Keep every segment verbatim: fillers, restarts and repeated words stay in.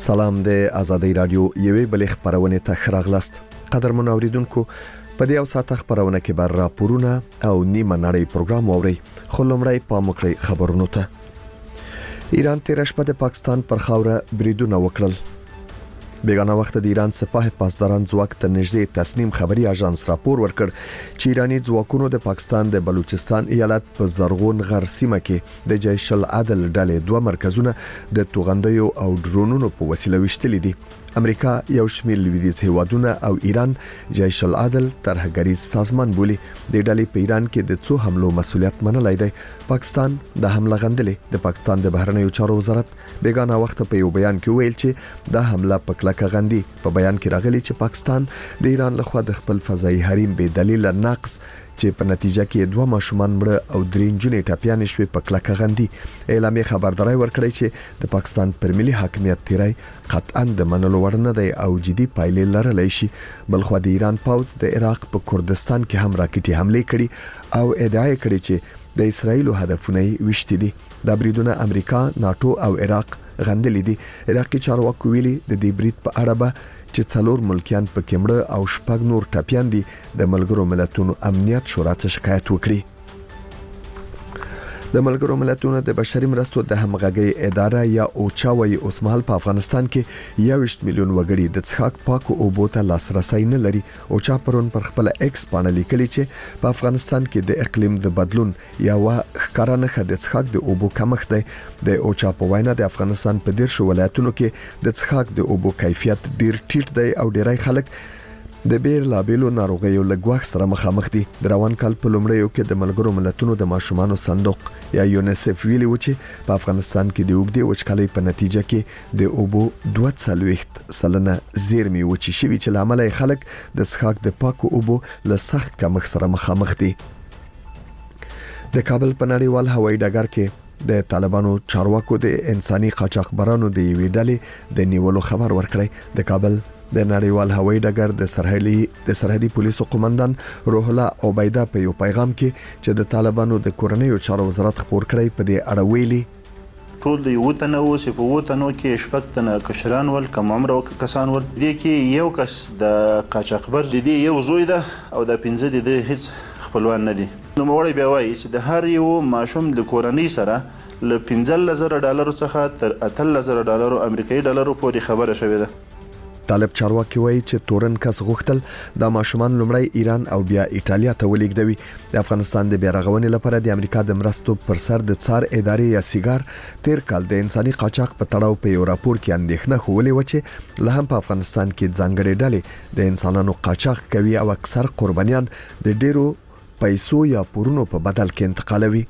سلام د آزادۍ رادیو یوې بلې خبرونه ته خراغلاست. قدرمن اوریدونکو، په دې او ساعت خبرونه کې بر راپورونه او نیمه نړۍ پروګرام ووري. خو لومړی پام وکړئ خبرونو ته. ایران تیر شپه د پاکستان پر خاوره بریدونه وکړل. بیگانه وخت د ایران سپاه پاسداران ځواک ته نږدې تسنیم خبري اژانس راپور ورکړ چې ایرانی ځواکونو د پاکستان د بلوچستان ایالت په زرغون غر سیمه کې د جیش العدل ډلې دوه مرکزونه د توغندیو او ډرونونو په وسیله وشتلې دي. امریکا یو شمېر لویدیځ هیوادونه او ایران جیش العدل ترهګریز سازمان بولي. د ډلې په ایران کې د څو حملو مسولیت منلای دی. پاکستان د حمله غندلې. د پاکستان د بهرنیو چارو وزارت بیگانه وخت په یو بیان کې ویل چې دا حمله په کلکه غندي. په بیان کې راغلي چې پاکستان د ایران لخوا د خپل فضایي حریم به دلیل نقص چې په نتیجه کې دوه ماشومان مړه او درې نجونې ټاپیان شوي په کلکه غندي. اعلامیه خبرداري ورکړی چې د پاکستان پر ملي حاکمیت تیرای قطعا د منلو وړ نه دی او جدي پایلې لرلی شي. بلخو د ایران پوځ د عراق په کردستان کې هم راکټي حمله کړي او ادعا کړې چې د اسرایل هدفونه وشتي دي. د بریدونه امریکا، ناتو او عراق غندلې دي. عراقي چارواکو ویلي د دې برید په اړه به چې څلور ملکیان په کېمړه او شپږ نور ټاپیان دي د ملګرو ملتونو امنیت شورا ته شکایت وکړي. د ملګرو ملتونو د بشري مرستو د همغږي اداره یا اوچا وایي اوسمهال په افغانستان کې یوویشت میلیون وګړي د څښاک پاکو اوبو ته لاسرسي نه لري. اوچا پرون پر خپل ایکس باندې لیکلي چې په افغانستان کې د اقلیم د بدلون یا وا ښکارانه د څښاک د اوبو کمښت دی. د اوچا په وینا د افغانستان په ډیر شو ولایتونو کې د څښاک د اوبو کیفیت ډیر ټیټ دی او ډیری خلک د بیر لابلو ناروغیو لګواخ سره مخامخ دي. د روان کال په لومړیو کې د ملګرو ملتونو د ماشومانو صندوق یا یونیسف ویلي و چې په افغانستان کې د اوږدې وچکالۍ په نتیجه کې د اوبو دوه څلوېښت سلنه زیرمې وچې شوي چې لامل یې خلک د څښاک د پاکو اوبو له سخت کمښت سره مخامخ دي. د کابل په نړیوال هوایي ډګر کې د طالبانو چارواکو د انساني قاچاقبرانو د یوې ډلې د نیولو خبر ورکړی. د کابل د نړیوال هوایي ډګر د سرحدي د سرحدي پولیسو قومندان روح الله عبیده په یو پیغام کې چې د طالبانو د کورنیو چارو وزارت خبر کړی په دې اړه ویلي ټول د یو تنه او په وطنو کې شپږ تنه کشران ول کم عمر او کسان ول. دي کې یو کس د قاچاقبر د دې یو زوی ده او د پنځه د هیڅ خپلوان نه دي. نو موړی بیا وایي چې د هر یو ماشوم د کورنۍ سره ل پنځه زره ډالر څخه تر اته زره ډالر امریکایي ډالر پورې خبره شوې ده. طالب چارواکي وایي چې تورن کس غوښتل د ماشومان لومړی ایران او بیا ایټالیا ته ولېږدوي. د افغانستان د بیارغونې لپاره د امریکا د مرستو پر سر د څار ادارې یا سیګار تیر کال د انساني قاچاق په تړاو په یو راپور کې اندېښنه خولې و چې له هم په افغانستان کې ځانګړې ډلې د انسانانو قاچاق کوي او اکثر قربانیان د ډیرو پیسو یا پورونو په بدل کې انتقالوي.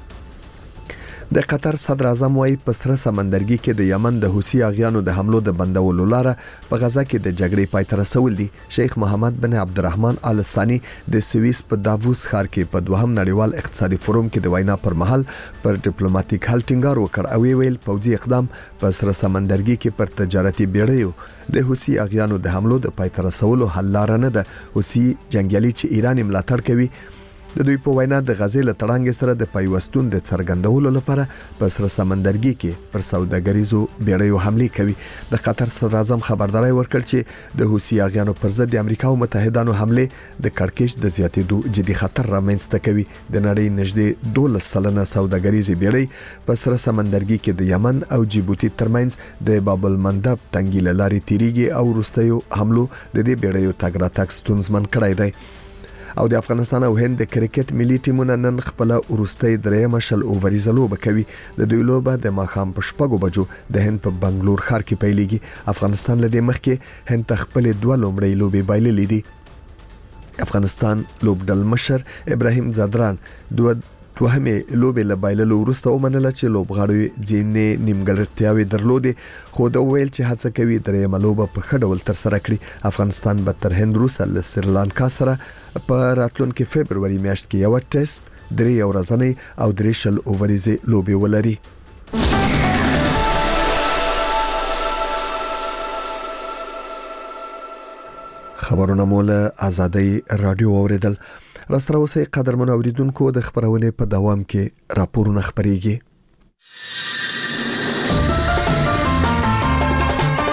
د قطر صدر اعظم وايي په سره سمندرګي کې د یمن د حوثي اغیانو د حملو د بندولو لاره په غزا کې د جګړې پای ته رسول دي. شیخ محمد بن عبدالرحمن آل ثاني د سویس په داووس ښار کې په دوهم نړیوال اقتصادي فورم کې د وینا پر مهال پر ډیپلوماټیک حل ټینګار وکړ او ویل پوځي اقدام په سره سمندرګي کې پر تجارتي بیړیو د حوثي اغیانو د حملو د پای ته رسولو حل لاره نه ده. حوثي جنگیالي چې ایران ملاتړ کوي د دوی په وینا د غزې له تړانګ سره د پیوستون د څرګندولو لپاره په سره سمندرګي کې پر سوداګریزو بیړیو حمله کوي. د قطر صدر اعظم خبرداري ورکړ چې د حوثي اغیانو پر ضد د امریکا او متحدانو حمله د کړکېچ د زیاتېدو جدي خطر رامنځته کوي. د نړۍ نږدې دولس سلنه سوداګریزي بیړۍ په سره سمندرګي کې د یمن او جیبوتي ترمنځ د باب المندب تنګي لارې تیریږي او وروستیو حملو د دې بیړیو تګ راتګ ستونزمن کړی دی. او د افغانستان او هند د کرکټ ملي ټیمونه نن خپل ورستۍ درېمه شل اووريزه لوبه کوي. د دوی لوبه د ماښام په شپږو بجو د هند په بنگلور ښار کې پیلېږي. افغانستان له دې مخکې هند ته خپل دوه لومړی لوبې بایللې دي. افغانستان لوبډل مشر ابراهیم زادران دوه دوهمې لوبې له بایللو وروسته ومنله چې لوبغاړي ځینې نیمګړتیاوې درلودې خو دا ویل چې هڅه کوي درېیمه لوبه په ښه ډول ترسره کړي. افغانستان به تر هند وروسته له سریلانکا سره په راتلونکي فبروري میاشت کې یو ټیسټ درې ورځنۍ او درې شل اووريزه لوبې ولري. خبرونه مول آزادۍ رادیو اوریدل. راستر اوسه قدرمن اوریدونکو د خبرونه په دوام کې راپورونه خبريږي.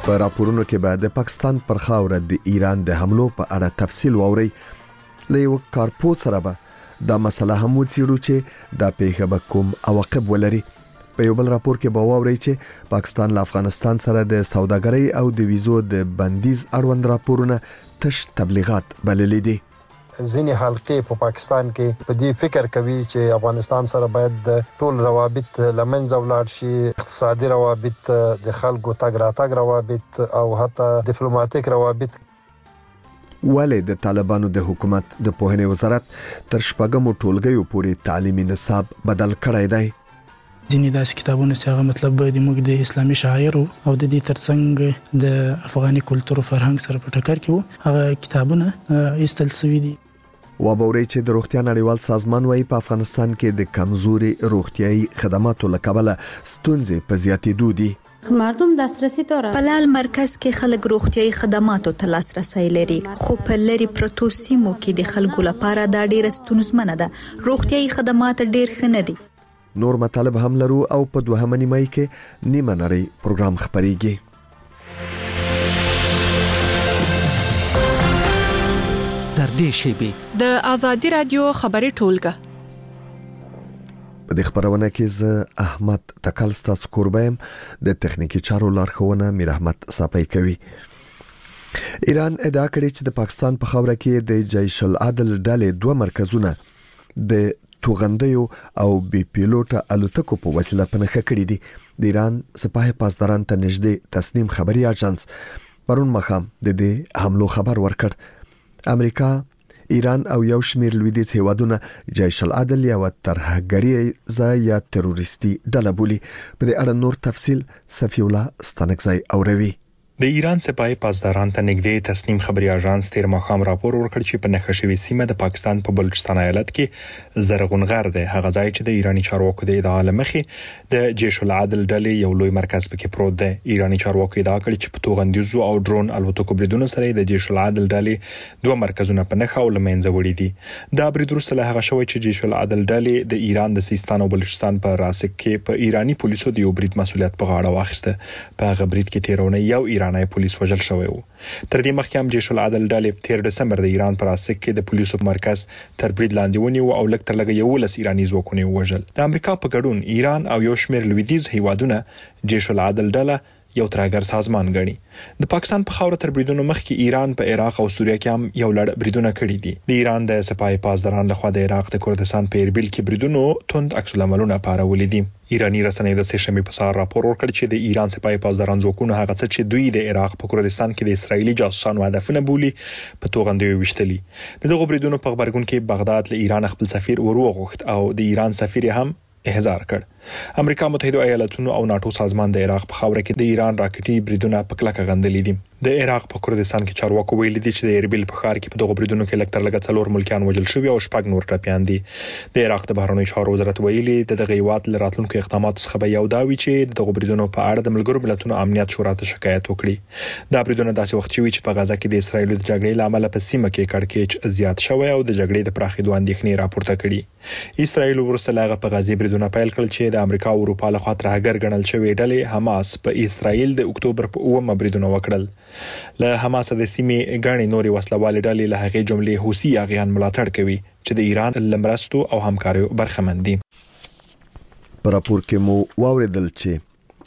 په راپورونو کې به د پاکستان پر خاوره د ایران د حملو په اړه تفصیل واوري. له یو کارپو سره به دا مسله هم وڅېړو چې دا پیښه به کوم عواقب ولري. په یو بل راپور کې به واوري چې پاکستان له افغانستان سره د سوداګرۍ او د ویزو د بندیز اړوند راپورونه تش تبلیغات بللي دي. ځینې حلقې په پاکستان کې په دې فکر کوي چې افغانستان سره باید د ټول روابط لمنځه ولاړ شي، اقتصادي روابط، د خلکو تګ راتګ روابط او حتی ډیپلوماټیک روابط. ولې د طالبانو د حکومت د پوهنې وزارت تر شپږمو ټولګیو پورې تعلیمي نصاب بدل کړی دی. ځینې داسې کتابونه چې هغه مطلب د موږ د اسلامي شاعر او د دې ترڅنګ د افغاني کلتور او فرهنګ سره په ټکر کې وو، هغه کتابونه ایستل شوي دي. وبوري چې د روغتیا نړیوال سازمان وايي په افغانستان کې د کمزوري روغتيایي خدماتو لکبله ستونزې په زیاتېدو دي. مردم دسترسی داره. په لال مرکز کې خلک روغتيایي خدماتو ته لاسرسي لري، خو په لری پروتو سیمو کې د خلکو لپاره دا ډیره ستونزمنه ده. روغتيایي خدمات ډیر ښه نه دي. نور مطالب هم لرو او په دوهمه نیمه کې نیمه نړۍ پروګرام خبريږي. تر دې شیبې د آزادي رادیو خبري ټولګه. په دې خبرونه کې زه احمد تکل ستاسو کوربم، د تخنیکی چارو لارښوونه میر احمد صاحب کوي. ایران ادعا کړې چې د پاکستان په خاوره کې د جیش العدل ډلې دوه مرکزونه د توغندیو او بي پیلوټه الوتکو په وسیله پنهخه کړې دي. د ایران سپاه پاسداران ته نږدې تسنیم خبري اژانس پرون مخام د دې حملو خبر ورکړ. امریکا، ایران او یو شمېر لویدیځ هیوادونه جیش العدل یا ترهګری یا تروریستي ډله بولي. په دې اړه نور تفصیل صفی الله ستانکزی اوروي. د ایران سپاه پاسداران ته نږدې تسنیم خبري اژانس تیر مخام راپور ورکړ چې په نښه شوی سیمه د پاکستان په بلوچستان ایالت کې زرغونغر ده، هغه ځای چې د ایرانی چارواکو د ادعا لمخې د جیش العدل ډلې یو لوی مرکز پکې پروت ده. ایرانی چارواکو ادعا کړې چې په توغندیزو او ډرون الوتکو بریدونو سره د جیش العدل ډلې دوه مرکزونه په نښه او لمنځه وړي دي. دا برید وروسته هغه شوی چې جیش العدل ډلې د ایران د سیستان او بلوچستان په راسک کې په ایرانی پولیسو د یو برید مسولیت په غاړه واخیسته. په هغه برید کې تیرونه یو ایرانی پولیس وژل شوی وو. تر دې مخکې هم جیش العدل ډلې تیر دسمبر د ایران پر اساس کې د پولیسو مرکز تر برید لاندې ونیو او لکه تر لګي یو لس ایرانی ځواکونه وژل. د امریکا په ګډون ایران او یو شمېر لویدیځ هیوادونه جیش العدل ډله یو ترهګر سازمان ګڼي. د پاکستان په خاوره تر بریدونو مخکې ایران په عراق او سوریه کې هم یو لړ بریدونه کړي دي. د ایران د سپاه پاسداران لخوا د عراق د کردستان په اربیل کې بریدونو توند عکس العملونه پارولې دي. ایرانی رسنۍ د سه شنبه په سهار راپور ورکړ چې د ایران سپاه پاسداران ځواکونه هغه څه چې دوی د عراق په کردستان کې د اسرایلی جاسوسانو هدفونه بولي په توغندیو وشتلي. دغه بریدونو په خبرګون کې بغداد له ایران خپل سفیر وروغوښت او د ایران سفیر هم احضار کړ. امریکا متحده ایالاتونو او ناتو سازمان د عراق په خاوره کې د ایران راکټي بریدونه په کلکه غندلې دي. د عراق په کردستان کې چارواکو ویلي دي چې د اربیل په ښار کې په دغه بریدونو کې لکتر لګ څلور ملکیان وژل شوي او شپږ نور ټپيان دي. د عراق د بهرنیو چارو وزارت ویلي د دغه هیواد لراتلونکو اقداماتو څخه به یو دا وي چې دغه بریدونو په اړه د ملګرو ملتونو امنیت شورا ته شکایت وکړي. دا بریدونه داسې وخت شوي چې په غزا کې د اسرایل د جګړې لامل په سیمه کې کړکېچ زیات شوی او د جګړې د پراخېدو اندېښنې راپورته کړي. اسرایل ورسره هغه په غزا بریدونه پیل کړل چې د امریکا او اروپا لخوا ترهګر ګڼل شوی ډلې حماس په اسرایل د اکتوبر په اوومه بریدونه وکړل. له حماس د سیمې غاڼې نوري وسلوال ډلې له هغې جملې حوثي اغیان ملاتړ کوي چې د ایران لمرستو او همکاریو برخمن دي. په راپور کې مو واوریدل چې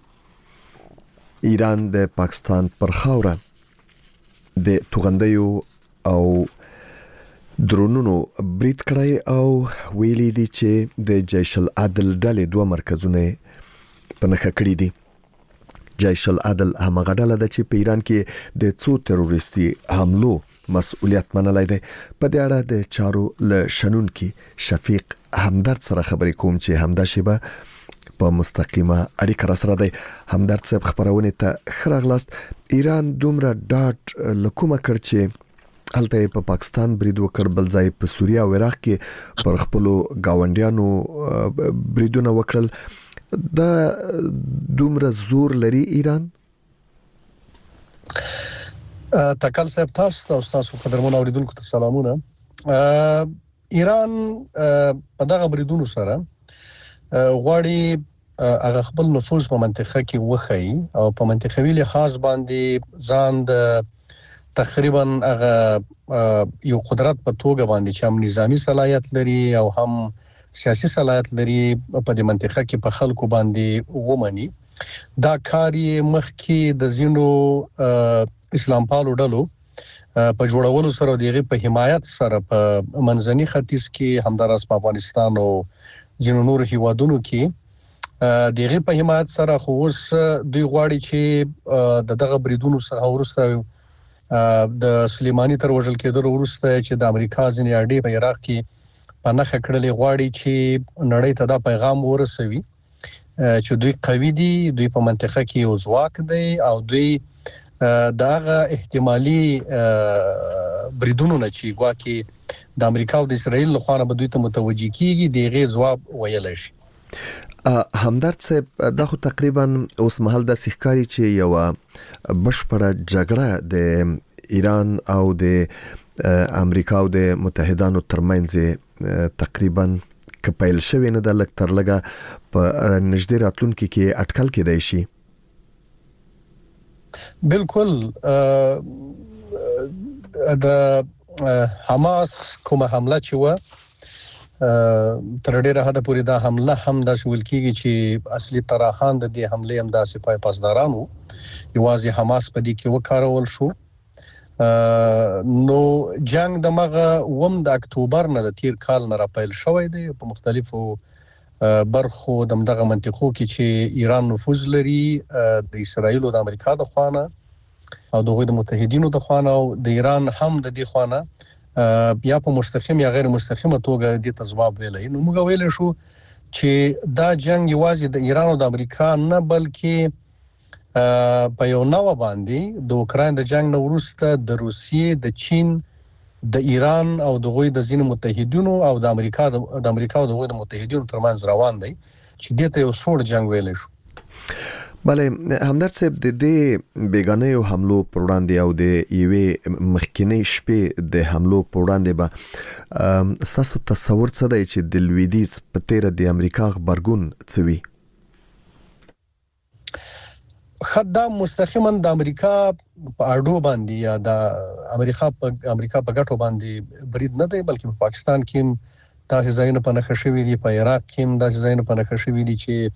ایران د پاکستان پر خاوره د توغندیو او درونونو برید کړی او ویلي دي چې د جیش العدل ډلې دوه مرکزونه پنهخه کړي دي. جیش العدل هغه ډله ده چې په ایران کې د څو تروریستي حملو مسؤلیت منلای دی. په دې اړه د چارو له شنونکي شفیق همدرد سره خبرې کوم چې همدا شیبه په مستقیمه اړیکه را سره دی. همدرد صاحب خبرونه ته خراغلاست. ایران دومره ډاټ لکومه کړ چې هلته په پاکستان برید وکړ، بل ځای په سوریه او عراق کې پر خپل گاونډیانو بریدونه وکړل. دا دومره زور لري ایران؟ تکل صاحب تاسو او تاسو قدرمن اوریدونکو ته سلامونه. ایران په دغه بریدونو سره غواړي هغه خپل نفوذ په منطقه کې وخی او په منطقوي لحاظ باندې ځان د تقریبا هغه یو قدرت په توګه باندې چې هم نظامی صلاحیت لري او هم سیاسي صلاحیت لري په دې منطقه کې په خلکو باندې ومني. دا کاری مخکې د زینو اسلام پالو ډلو په جوړولو سره دغه په حمایت سره په منځني ختیځ کې همدارس په افغانستان او زینو نور هیوادونو کې دغه په حمایت سره خو اوس دوی غواړي چې د دغه بریدونو څخه ورسته د سلیمانی تر وژل کېدو ورسته چې د امریکا ځینې اډې په عراق کې په نخښه کړلې غواړي چې نړۍ ته دا پیغام ورسوي چې دوی قوي دي، دوی په منطقه کې یو ځواک دی او دوی داغه احتمالي بریدونو نه چې ګواکي د امریکا او د اسرایل له خوا به دوی ته متوجي کیږي دغه ځواب ویل شي. همدرد صاحب دا خو تقریبا اوس مهال د سحکاري چې یو بشپړه جګړه د ایران او د امریکا او د متحدانو ترمنځ تقریبا کپایل شوی نه د لک تر لګه په نږدې راتلونکو کې اټکل کېدای شي. بالکل د حماس کومه حمله چې و تر ډیره حد پورې دا حمله هم د شول کېږي چې اصلي طرحان د دې حمله هم د سپای پاسدارانو یوازې حماس په دې کې وکارول شو. نو جنگ د مغه وم د اکتوبر نه د تیر کال نه راپیل شوی دی په مختلفو برخو د دغه منطقو کې چې ایران نفوذ لري د اسرایل او د امریکا د خوانه او دغه د متحدینو د خوانه او د ایران هم د دې خوانه بیا په مستقیم یا غیر مستقیمه توګه د تجواب ویلې. نو موږ ویل شو چې دا جنگ یوازې د ایران او د امریکا نه بلکې په یو نوو باندې د اوکرين د جنگ نو وروسته د روسیې، د چین، د ایران او دغه د ځینو متحدینو او د امریکا د امریکا او دغه د متحدینو ترمنځ روان دی چې دته یو سوړ جنگ ویل شو. بله همدرد صاحب د دې بیگانه حملو پر وړاندې او د یوې مخکینی شپې د حملو پر وړاندې به تاسو تصور څه دی چې د لویدیز په تیر د امریکا خبرګون څوي؟ خدا مستقیما د امریکا په اډو باندې یا د امریکا په امریکا په ګټو باندې برید نه دی بلکې په پاکستان کې تاسو ځایونه په نخښه شوی دي، په عراق کې هم تاسو ځایونه په نخښه شوی دي چې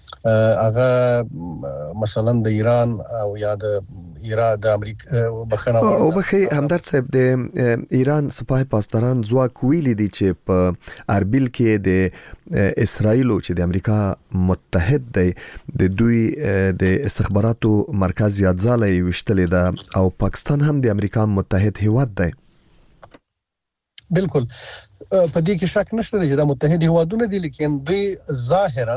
هغه مثلا د ایران او یا د ایران د امریکا بخنه او بخي همدرد صاحب د ایران سپاه پاسداران ځواک ویلي دي چې په اربیل کې د اسرایل چې د امریکا متحد دی د دوی د استخباراتو مرکز یاد ځاله وشتلې ده او پاکستان هم د امریکا متحد هیواد دی. بالکل په دې کې شک نشته چې د متحد هیوادونه دي، لیکن دوی ظاهرا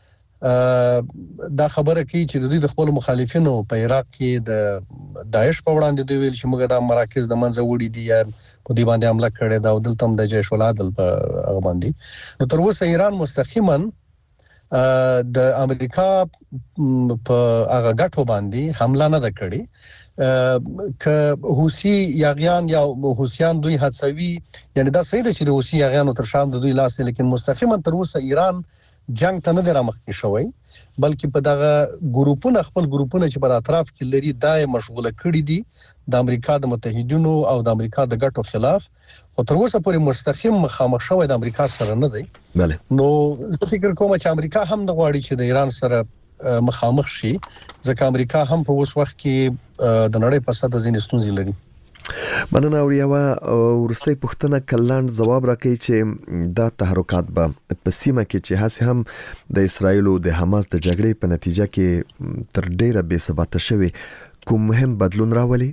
دا خبره کوي چې د دوی د خپل مخالفینو په عراق کې د داعش په وړاندې دوی ویل چې موږ د مراکز د منځه وړي دي یا په دې باندې حمله کړې ده او دلته هم د جيش العدل په هغه باندې. نو تر اوسه ایران مستقیما د امریکا په هغه ګټو باندې حمله نه ده کړې. ک حوثي یاغیان یا حوثیان دوی هڅوي، یعنی دا صحیح ده چې د حوثي یاغیانو تر شام د دوی لاس دی، لیکن مستقیما تر اوسه ایران جنگ ته نه دی رامخکې شوی بلکې په دغه ګروپونه خپل ګروپونه چې په اطراف کې لري دای مشغوله کړي دي د امریکا د متحدینو او د امریکا د ګټو خلاف، او تر اوسه پورې مستقیم مخامخ شوی د امریکا سره نه دی. بله نو زه فکر کوم چې امریکا هم د غواړي چې د ایران سره مخامخ شي ځکه امریکا هم په اوس وخت کې د نړۍ په سطح ځینې ستونزې لري. مننه. او یو ورستۍ پوښتنه کلاند جواب راکړي چې دا تحرکات به په سیمه کې چې هڅه هم د اسرایل او د حماس د جګړې په نتیجه کې تر ډیره بې ثباته شوی کوم مهم بدلون راولي؟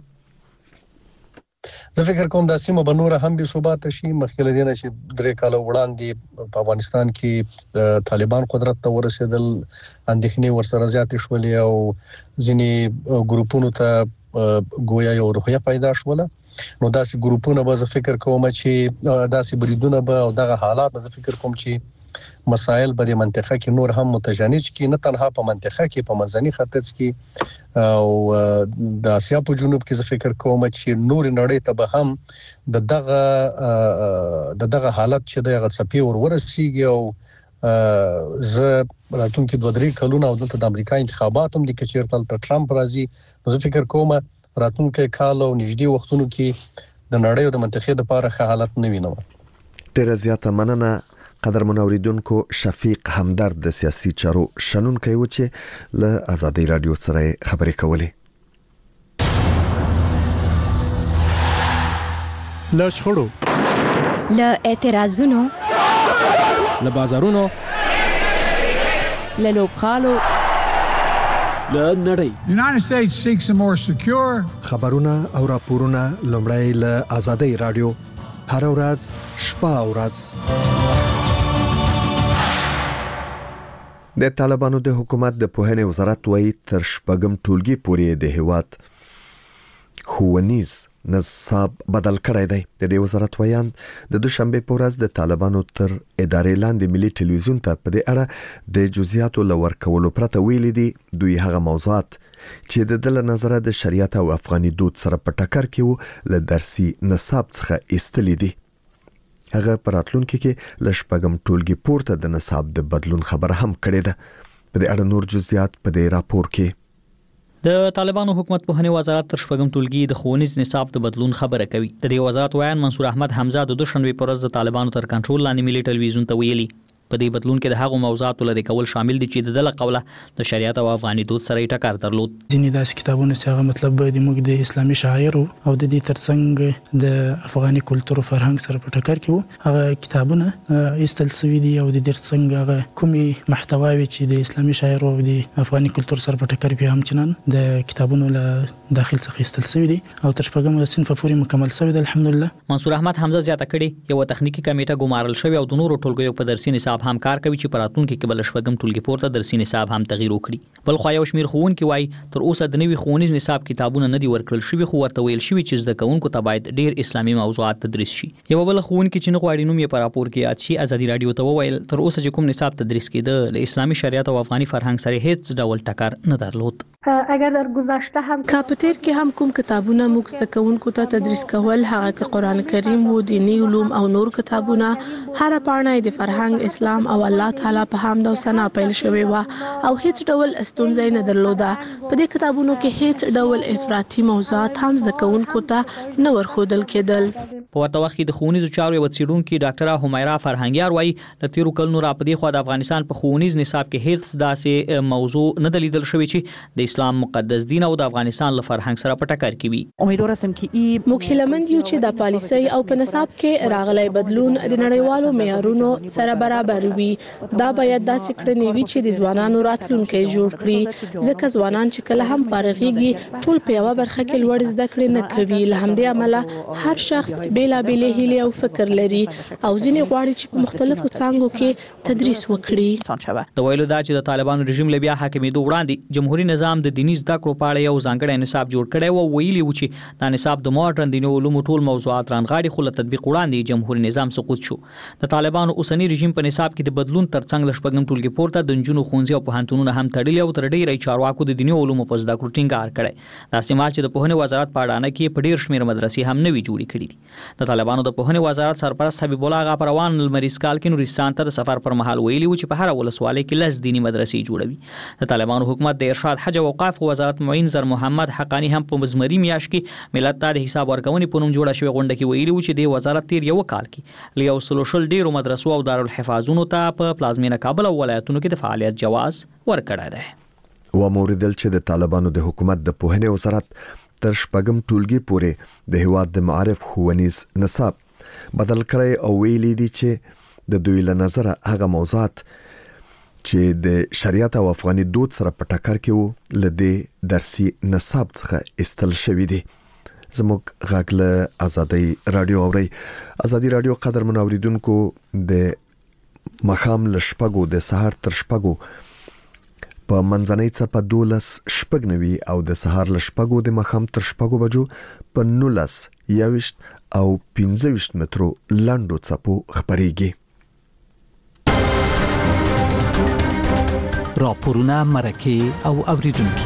زه فکر کوم دا سیمه به نور هم بې ثباته شي. مخکې له دې نه چې درې کاله وړاندې په افغانستان کې طالبان قدرت ته ورسېدل، اندېښنې ورسره زیاتې شولې او ځینې ګروپونو ته ګویا یو روحیه پیدا شوله. نو داسې ګروپونه به زه فکر کوم چې داسې بریدونه به او دغه حالات به زه فکر کوم چې مسائل به د منطقه کې نور هم متجانس کی، نه تنها په منطقه کې په منځني ختیځ کې او د اسیا په جنوب کې زه فکر کوم چې نور نړۍ ته به هم د دغه د دغه حالت چې دغه څپې ور ورسیږي او زه راتلونکي دوه درې کلونه او دلته د امریکا انتخابات هم د کچیرتل پر ټرمپ راځي نو زه فکر کوم راتلونکي کال او نږدې وختونو کې د نړۍ او د منطقې لپاره ښه حالت نه وینم. ډېر زیاته مننه قدر منوریدونکو. شفیق همدرد د سیاسي چارو شنونکی و چې له آزادۍ رادیو سره خبرې کولې. له شخړو، له اعتراضونو، له بازارونو، له لوبخالو، له نړۍ. United States seeks a more secure. خبرونه او راپورونه لومړی له آزادۍ رادیو هر ورځ شپه او ورځ. د طالبانو د حکومت د پوهنې وزارت وايي تر شپږم ټولګي پورې د هیواد ښوونیز نصاب بدل کړی دی. د دې وزارت ویان د دوشنبه په ورځ د طالبانو تر ادارې لاندې ملي ټلویزیون ته په دې اړه د جزئیاتو لور کولو پرته ویلي دي دوی هغه موضوعات چې د دل نظر د شریعت او افغاني دود سره په ټکر کې وو له درسي نصاب څخه ایستلې دي. هغه په راتلونکي کې له شپږم ټولګي پورته د نصاب د بدلون خبر هم کړې ده. په دې اړه نور جزئیات په دې راپور کې. د طالبانو حکومت پوهنې وزارت تر شپږم ټولګي د ښوونیز نصاب د بدلون خبره کوي. د دې وزارت وایي منصور احمد حمزه د دوشنبه پر ورځ د طالبانو تر کنټرول لاندې ملي ټلویزیون ته ویلي په دې بدلون کې د هغو موضوعاتو لري کول شامل دي چې د دله قوله د شریعت او افغاني دود سره ټکر درلود. ځینې داسې کتابونه چې هغه مطلب د موږ د اسلامي شاعر او د دې ترڅنګ د افغاني کلتور او فرهنګ سره په ټکر کې وو هغه کتابونه ایستل شوي دي او د دې ترڅنګ هغه کومي محتواوي چې د اسلامي شاعر او د افغاني کلتور سره په ټکر کې هم چنان د کتابونو له داخل څخه ایستل شوي دي او تر شپږم صنف پورې مکمل شوی دی الحمدلله. منصور احمد حمزه زیاته کړي یو تخنیکی کمیټه ګمارل شوی او د نورو ټولګیو په درسي نصاب هم کار کوي چې راتلونکي کې بل شپږم ټولګي پورته درسي نصاب هم تغییر وکړي. بل خو یو شمیر ښوونکي وایي تر اوسه د نوي ښوونیز نصاب کتابونه نه دي ورکړل شوي خو ورته ویل شوي چې زده کوونکو ته باید ډیر اسلامي موضوعات تدریس شي. یو بل ښوونکي چې نه غواړي نوم یې په راپور کې یاد شي آزادي رادیو ته وویل تر اوسه چې کوم نصاب تدریس کېده له اسلامي شریعت او افغاني فرهنګ سره هیڅ ډول ټکر نه درلود. اگر در گذشته هم کاپتر کې هم کوم کتابونه موږ زده کوونکو ته تدریس کول هغه کې قران کریم و دینی علوم او نور کتابونه هر پاڼه د فرهنګ اسلام او الله تعالی په حمد او ثنا پیل شوی و او هیڅ ډول ستونزه نه درلوده. په دې کتابونو کې هیڅ ډول افراطي موضوعات هم زده کوونکو ته نه ورخودل کېدل. په ورته وخت کې د ښوونیزو چارو یو څېړونکي ډاکټره همیرا فرهنګیار وایي له تیرو کلونو را په دې خوا د افغانستان په ښوونیز نصاب کې هیڅ داسې موضوع نه ده لیدل شوی چې د اسلام مقدس دین او د افغانستان له فرهنګ سره په ټکر کې وي. امیدوار یم چې موږ هیلمند یو چې د پالیسۍ او په نصاب کې راغلی بدلون د نړیوالو معیارونو سره برابر وي. دا باید داسې کړنې وي چې د ځوانانو راتلونکی جوړ کړي ځکه ځوانان چې کله هم فارغېږي ټول په یوه برخه کې لوړ زده کړې نه کوي. له همدې امله هر شخص بېلابېلې هیلې او فکر لري او ځینې غواړي چې په مختلفو څانګو کې تدریس وکړي. د ویلو دا چې د طالبانو رژیم له بیا حاکمېدو وړاندې جمهوریت نظام د دیني زده کړو په اړه یو ځانګړی نصاب جوړ کړی و. ویلي و چې دا نصاب د ماډرن دیني علومو ټول موضوعات رانغاړي خو له تطبیق وړاندې جمهوریت نظام سقوط شو. د طالبانو اوسنی رژیم په نصاب کې د بدلون ترڅنګ له شپږم ټولګي پورته د نجونو ښوونځي او پوهنتونونه هم تړلي او تر ډېره چارواکو د دیني علومو په زده کړو ټینګار کړی. داسې مهال چې د پوهنې وزارت په اډانه کې په ډېر شمېر مدرسې هم نوي جوړې کړي دي. د طالبانو د پوهنې وزارت سرپرست حبیب الله آغا په روان لمریز کال کې نورستان ته د سفر پر مهال ویلي و چې په هره ولسوالۍ کې لس دیني مدرسې جوړوي. د طالبانو حکومت د ارشاد حج او اوقاف وزارت معین زر محمد حقانی هم په مزمري میاشت کې ملت ته د حساب ورکونې په نوم جوړه شوې غونډه کې ویلي و چې د وزارت تیر یو کال کې له یو سلو شل ډېرو مدرسو او دارالحفاظونو ته په پلازمینه کابل او ولایتونو کې د فعالیت جواز ورکړی دی. و موردل چې د طالبانو د حکومت د پوهنې وزارت تر شپږم ټولګي پورې د هیواد د معارف ښوونیز نصاب بدل کړی او ویلي دي چې د دوی له نظره هغه موضوعات چې د شریعت او افغاني دود سره په ټکر کې وو له دې درسي نصاب څخه ایستل شوي دي. زموږ غږ له آزادۍ رادیو اورئ. آزادۍ رادیو قدر منوریدونکو د مخام له شپږو د سهار تر شپږو په منځنۍ څپه دولس شپږ نوي او د سهار له شپږو د مخام تر شپږو بجو په نولس یوویشت او پنځه ویشت مترو لنډو څپو خپریږي. راپورونه مرکه او اوریدونکي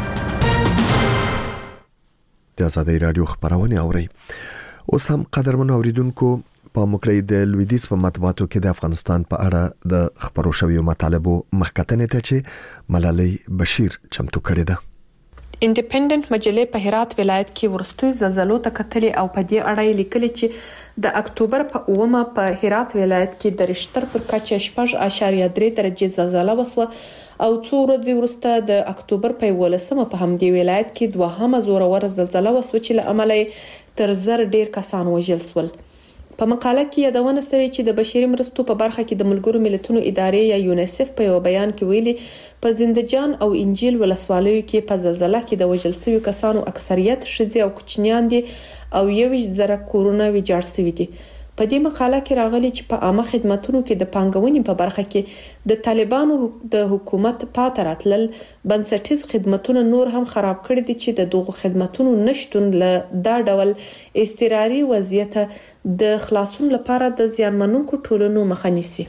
د آزادۍ رادیو خبرونه اوري. اوس هم قدرمن اوریدونکو په مکړې د لویدیز په مطبوعاتو کې د افغانستان په اړه د خبرو شویو مطالبو مخکتنې ته چې ملالۍ بشیر چمتو کړې ده. انډیپندنت مجلې په هرات ولایت کې ورستوي زلزلو ته کتلې او په دې اړه لیکلي چې د اکتوبر په اومه په هرات ولایت کې د رشتر پر کچه شپږ اعشاریه درې درجه زلزلہ وسوه او څو ورځې وروسته د اکتوبر په ولسمه په همدې ولایت کې دوهمه زورور زلزلہ وسوه چې له امله تر زر ډیر کسان وژل شول. په مقاله کې یادونه شوې چې د بشري مرستو په برخه کې د ملګرو ملتونو ادارې یا یونیسف په یو بیان کې ویلي په زندجان او انجیل ولسوالیو کې په زلزلہ کې د وژل شویو کسانو اکثریت ښځې او کوچنیان دي او یویشت زره کورونه ویجاړ شوي دي. په دې مقاله کې راغلي چې په عامه خدماتو کې د پانګونې په برخه کې د طالبانو د حکومت پاتې راتلل بنسټیز خدماتونه نور هم خراب کړي دي چې د دغو خدماتو نشټون له دا ډول استقراري وضعیت د خلاصون لپاره د زیانمنونکو ټولنو مخه نیسي.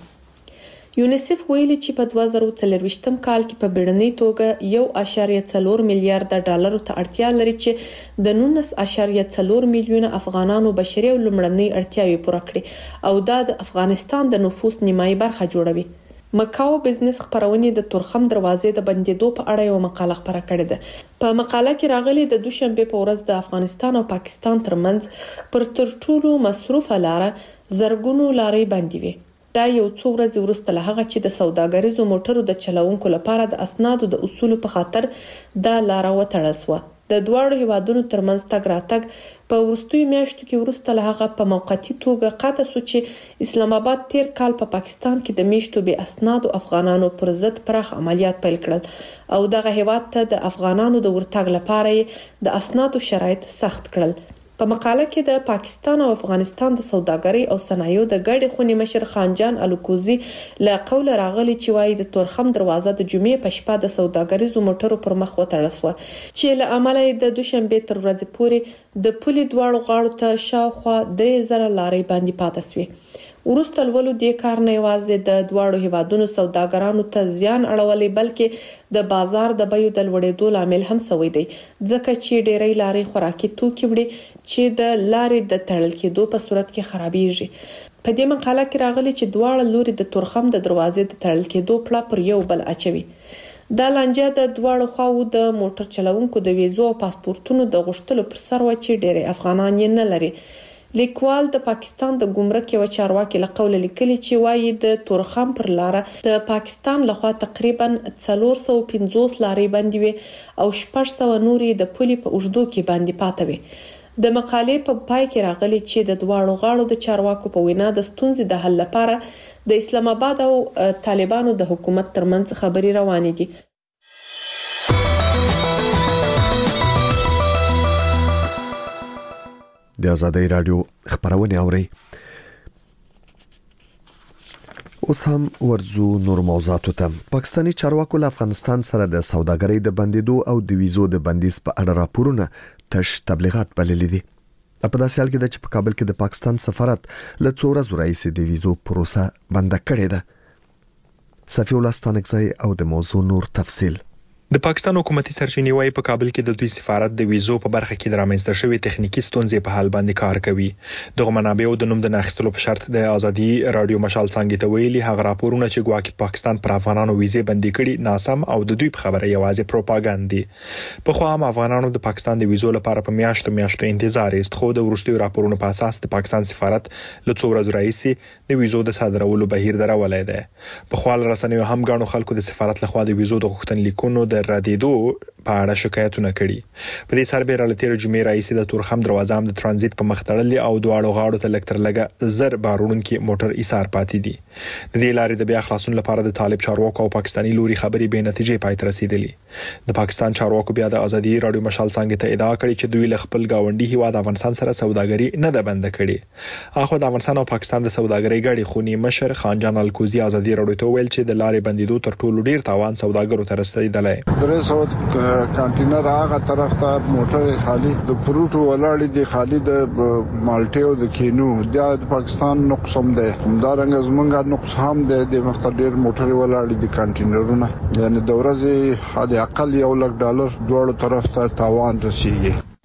یونیسف ویلي چې په دوه زره څلورویشتم کال کې په بیړنۍ توګه یو اعشاریه څلور میلیارډ ډالرو ته اړتیا لري چې د نولس اعشاریه څلور میلیونه افغانانو بشري او لومړنۍ اړتیاوې پوره کړي او دا د افغانستان د نفوس نیمایي برخه جوړوي. مکاو بزنس خبرونه د تورخم دروازې د بندیدو په اړه یو مقاله خبره کړې ده. په مقاله کې راغلي د دوشنبه په ورځ د افغانستان او پاکستان ترمنځ پر تر ټولو مصروفه لار زرګونو لارې بندي وي. دا یو څو ورځې وروسته له هغه چې د سوداګریزو موټرو د چلوونکو لپاره د اسنادو د اصول په خاطر دا لار وتړل شو. د دواړو هیوادونو ترمنځ تګ راتګ په وروستیو میاشتو کې وروسته له هغه په موقتی توګه قطع شو چې اسلام آباد تیر کال په پا پاکستان کې د میشتو به اسنادو افغانانو پر ضد پراخ عملیات پیل کړل او دغه هیواد ته د افغانانو د ورتګ لپاره د اسنادو شرایط سخت کړل. په مقاله کې د پاکستان او افغانستان د سوداګرۍ او صنایعو د ګډې خونې مشر خانجان الکوزي له قول راغلي چې وايي د تورخم دروازه د جمعې په شپه د سوداګریزو موټرو پر مخ وتړل شو چې له امله د دوشنبه تر ورځې پورې د پولي دواړو غاړو ته شاوخوا درې زره لارې باندې پاتې شوې. ورسته ولولو د کار نه یوازې د دواړو هیوادونو سوداګرانو ته زیان اړولې بلکې د بازار د بیو د لوړېدو لامل هم شوی دی ځکه چې ډېری لارې خوراکي توکي وړي چې د لارې د تړل کېدو په صورت کې خرابېږي. په دې مقاله کې راغلي چې دواړه لوري د تورخم د دروازې د تړل کېدو پړه پر یو بل اچوي. دا لانجه د دواړو خواو د موټر چلوونکو د ویزو او پاسپورتونو د غوښتلو پر سر و چې ډېری افغانان یې نه لري. لیکوال د پاکستان د ګمرک یو چارواکي له قوله لیکلي چې وايي د تورخم پر لار د پاکستان لخوا تقریبا څلور سوه پنځوس لارې باندې وي او شپږ سوه نورې د پولي په اوږدو کې باندې پاتې وي. د مقالې په پای کې راغلي چې د دواړو غاړو د چارواکو په وینا د ستونزې د حل لپاره د اسلام آباد او طالبانو د حکومت ترمنځ خبري روانې دي. د آزادۍ رادیو خبرونه اوري. اوس هم ورزو نور موضوعاتو ته. پاکستاني چارواکو له افغانستان سره د سوداګرۍ د بندیدو او د ویزو د بندیز په اړه راپورونه تش تبلیغات بللي دي. په داسې حال کې د چې په کابل کې د پاکستان سفارت له څو ورځې راهیسې د ویزو پروسه بند کړې ده. صفی الله ستانکزی او د موضوع نور تفصیل. د پاکستان حکومتي سرچینې وايي په کابل کې د دوی سفارت د ویزو په برخه کې د رامنځته شوې تخنیکی ستونزې په حل باندې کار کوي. دغه منابع د نوم د ناخستلو په شرط د آزادي رادیو مشال څنګه ته ویلي هغه راپورونه چې ګواکې پاکستان پر افغانانو ویزې بندي کړي ناسم او د دوی په خبره یوازې پروپاګاندا دي. په خو هم افغانانو د پاکستان د ویزو لپاره په میاشتو میاشتو انتظار است خو د ورستیو راپورونو په اساس د پاکستان سفارت له څو ورځې راهیسې د ویزو د صادرولو بهیر درولای دی. په خپل رسنیو هم غاڼو خلکو د سفارت لخوا د ویزو د غوښتنلیکونو د ردیدو په اړه شکایتونه کړي. په دې سربېره له تیر جمعې راهیسې د تورخم دروازه هم د ترانزیت په مخ تړلې او دواړو غاړو ته لکتر لګه زر باروړونکي موټر ایثار پاتې دي. د دې لارې د بیا خلاصون لپاره د طالب چارواکو او پاکستاني لوري خبرې به نتیجې پای ته رسیدلې. د پاکستان چارواکو بیا د آزادي رادیو مشال څنګه ته ادعا کړې چې دوی له خپل گاونډي هیواد افغانستان سره سوداګري نه ده بند کړې. اخو د افغانستان او پاکستان د سوداګرۍ غړي خونی مشر خانجان الکوزي آزادي رادیو ته ویل چې د لارې بندیدو تر ټولو ډیر تاوان سوداګرو ته رسیدلی. کانټینر هغه طرف ته موټر خالی د فروټو ولاړې دي خالی د مالټي او د کینو د پاکستان نقص هم ده همدارنګه زمونږه نقص هم ده د مختلف موټر ولاړې دي کانټینرونه یعنی د ورځې حد اقل یو لک ډالر دوړو طرف ته تاوان رسیږي.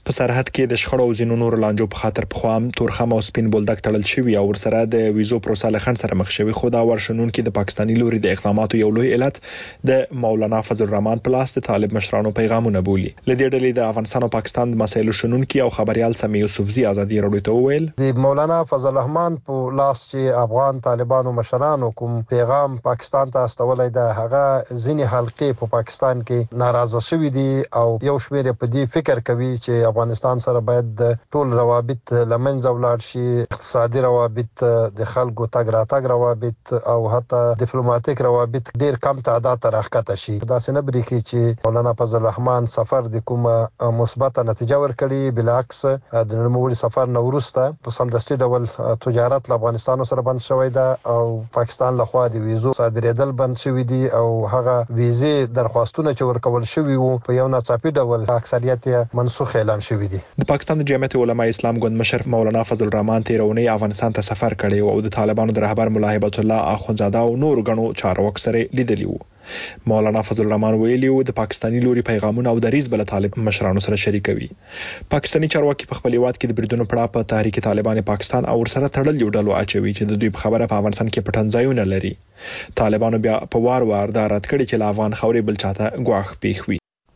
په سرحد کې د شخړو او ځینو نور لانجو په خاطر په خوام تورخم او سپین بولدک تړل شوی او ورسره د ویزو پروسه لخن سره مخ شوی. خو دا ورشنون کې د پاکستاني لوري د اقداماتو یو لوی علت د مولانا فضل الرحمن پلاس د طالب مشرانو پیغامونه بولی. لدې ډلې د افغانستان او پاکستان د مسایلو شنون کې او خبريال سمي یوسفزي ازادي راډیو ته ویل د مولانا فضل الرحمن په لاس چې افغان طالبانو مشرانو کوم پیغام پاکستان ته استولای د هغه ځینې حلقې په پاکستان کې ناراضه شوې دي او یو شمېر په دې فکر کوي چې افغانستان سره باید ټول روابط لمنځه ولاړ شي، اقتصادي روابط، د خلکو تګ راتګ روابط او حتی ډیپلوماټیک روابط ډیر کم تعداد ته راښکته شي. دا څنګه بری کې چې مولانا فضل الرحمن سفر د کومه مثبت نتیجه ورکړي، بالعکس د نوموړي سفر نو وروسته په سمدستي ډول تجارت له افغانستان سره بند شوی ده او پاکستان لخوا د ویزو صادرېدل بند شوی دي او هغه ویزې درخواستونه چې ورکول شوی وو په یو ناڅاپي ډول اکثریت یې منسوخ اعلان شوی دي. د پاکستان د جمعیت علماء اسلام ګوند مشر مولانا فضل الرحمن تیرونی افغانستان ته سفر کړی او د طالبانو د رهبر مولا هیبت الله اخونزاده او نور غنو چارواکو سره لیدلی وو. مولانا فضل الرحمن ویلي وو د پاکستاني لوري پیغامونه او دریز بل طالب مشرانو سره شریکوي. پاکستاني چارواکي په خپل هیواد کې د بریدونو پړه په تحریک طالبان پاکستان او ورسره تړل یو ډلو اچوي چې د دوی په خبره په افغانستان کې پټنځایونه لري. طالبانو بیا په وار وار دا رات کړي چې افغان خوري بل چاته غواخ پیښوي.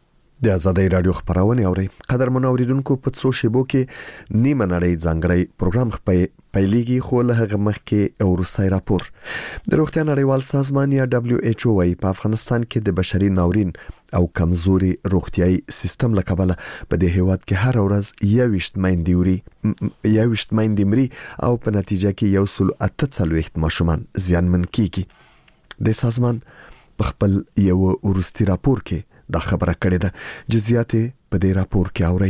د ازادي رادیو خبرونه اوري قدر منوریدونکو په څو شیبو کې نیمه نړۍ ځانګړی پروګرام خپې پیلېږي خو له هغه مخکې اورستای راپور د روغتیا نړیوال سازمان یا دبليو ایچ او وايي په افغانستان کې د بشري ناورین او کمزوري روغتيایي سیستم لکبله په دې هیواد کې هر ورځ یوشت مایندوري یوشت مایندمري او په نتیجه کې یو سل اته څلوېښت ماشومان زیانمن کیږي. د سازمان په خپل یو اورستي راپور کې دا خبره کړې ده. جزئیات په دې راپور کې اوري.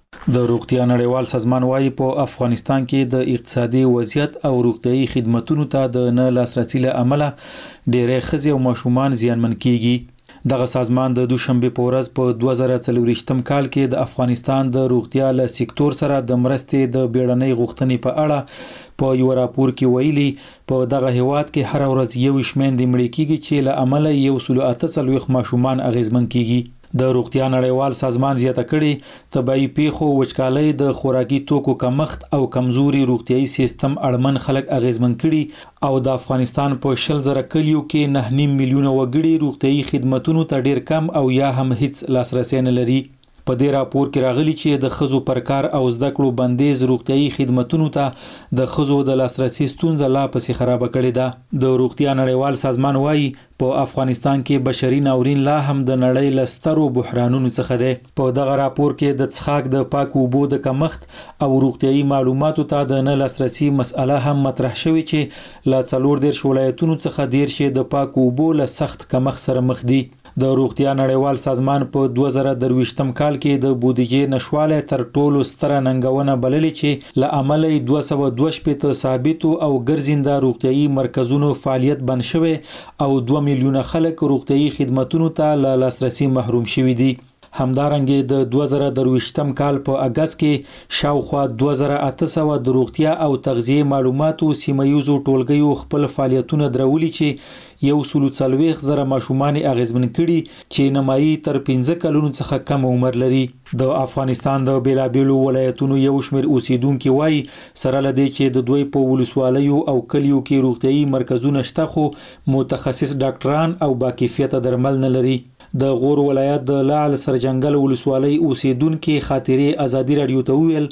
د روغتیا نړیوال سازمان وايي په افغانستان کې د اقتصادي وضعیت او روغتيایي خدماتو ته د نه لاسرسي له امله ډېرې ښځې او ماشومان زیانمن کیږي. دغه سازمان د دوشنبه په ورځ په دوه زره څلوېښتم کال کې د افغانستان د روغتیا له سکتور سره د مرستې د بیړنۍ غوښتنې په اړه په یو راپور کې ویلي په دغه هیواد کې هر ورځ یو شمېر د مړي کیږي چې له عمله یو سل اته څلوېښت ماشومان اغیزمن کیږي. د روغتیا نړیوال سازمان زیاته کړي طبي پیښو وچکالۍ د خوراکي توکو کمښت او کمزوري روغتيایي سیستم اړمن خلک اغیزمن کړي او د افغانستان په شل زره کلیو کې نه نیم میلیون وګړي روغتيایي خدماتو ته ډیر کم او یا هم هیڅ لاسرسي نه لري. په دې راپور کې راغلي چې د خزو پر کار او زده کړو بندیز روغتيایي خدماتو ته د خزو د لاسرسي ستونزه لا پسې خراب کړې ده. د روغتیا نړیوال سازمان وايي په افغانستان کې بشري ناورین لا هم د نړۍ لسترو بحرانونو څخه دی. په دغه راپور کې د څښاک د پاک اوبو د کمښت او روغتيایي معلوماتو ته د نه لاسرسي مسأله هم مطرح شوې چې لا څلور دیرش ولایتونو څخه دیر شي د پاک اوبو له سخت کمښت سره مخ دي. د روغتیا نړیوال سازمان په دوه زره درویشتم کال کې د بودیجې نشواله تر ټولو ستره ننګونه بللې چې له عمله دوه سوه دوه شپېته ثابت او ګرځنده روغتيایي مرکزونو فعالیت بند شوی او دوه میلیونه خلک روغتيایي خدماتو ته له لاسرسي محروم شوي دي. همدارنګه د دوه زره درویشتم کال په اگست کې شاوخوا دوه زره اته سوه د روغتیا او تغذیه معلوماتو سیمایوزو ټولګیو خپل فعالیتونه درولي چې یو سل څلوېښت زره ماشومان اغیزمن کړي چې نمایي تر پنځه کلونو څخه کم عمر لري. د افغانستان د بیلابیلو ولایتونو یو شمېر اوسیدونکو وایي سره لدی چې د دوی په ولسوالیو او کلیو کې روغتيایي مرکزونه شته خو متخصص ډاکټران او باکیفیته درمل نه لري. د غور ولایت د لعل سرجنګل ولسوالۍ اوسیدونکو خاطرې ازادي رادیو ته ویل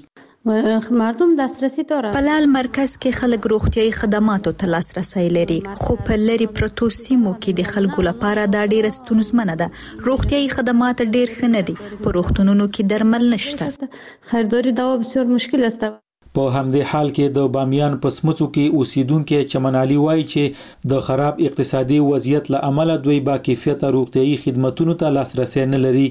مردم دسترسی داره. په لعل مرکز کې خلک روغتيایي خدماتو ته لاسرسي لري خو په لری پروتو سیمو کې د خلکو لپاره دا ډیره ستونزمنه ده. روغتيایي خدمات ډیر ښه نه دي. په روغتونونو کې درمل نشته. خریداری دوا بسیار مشکل است. په همدې حال کې د بامیان په سمڅو کې اوسیدونکو چمن علي وایي چې د خراب اقتصادي وضعیت له امله دوی با کیفیت روغتيایي خدماتو ته لاسرسي نه لري.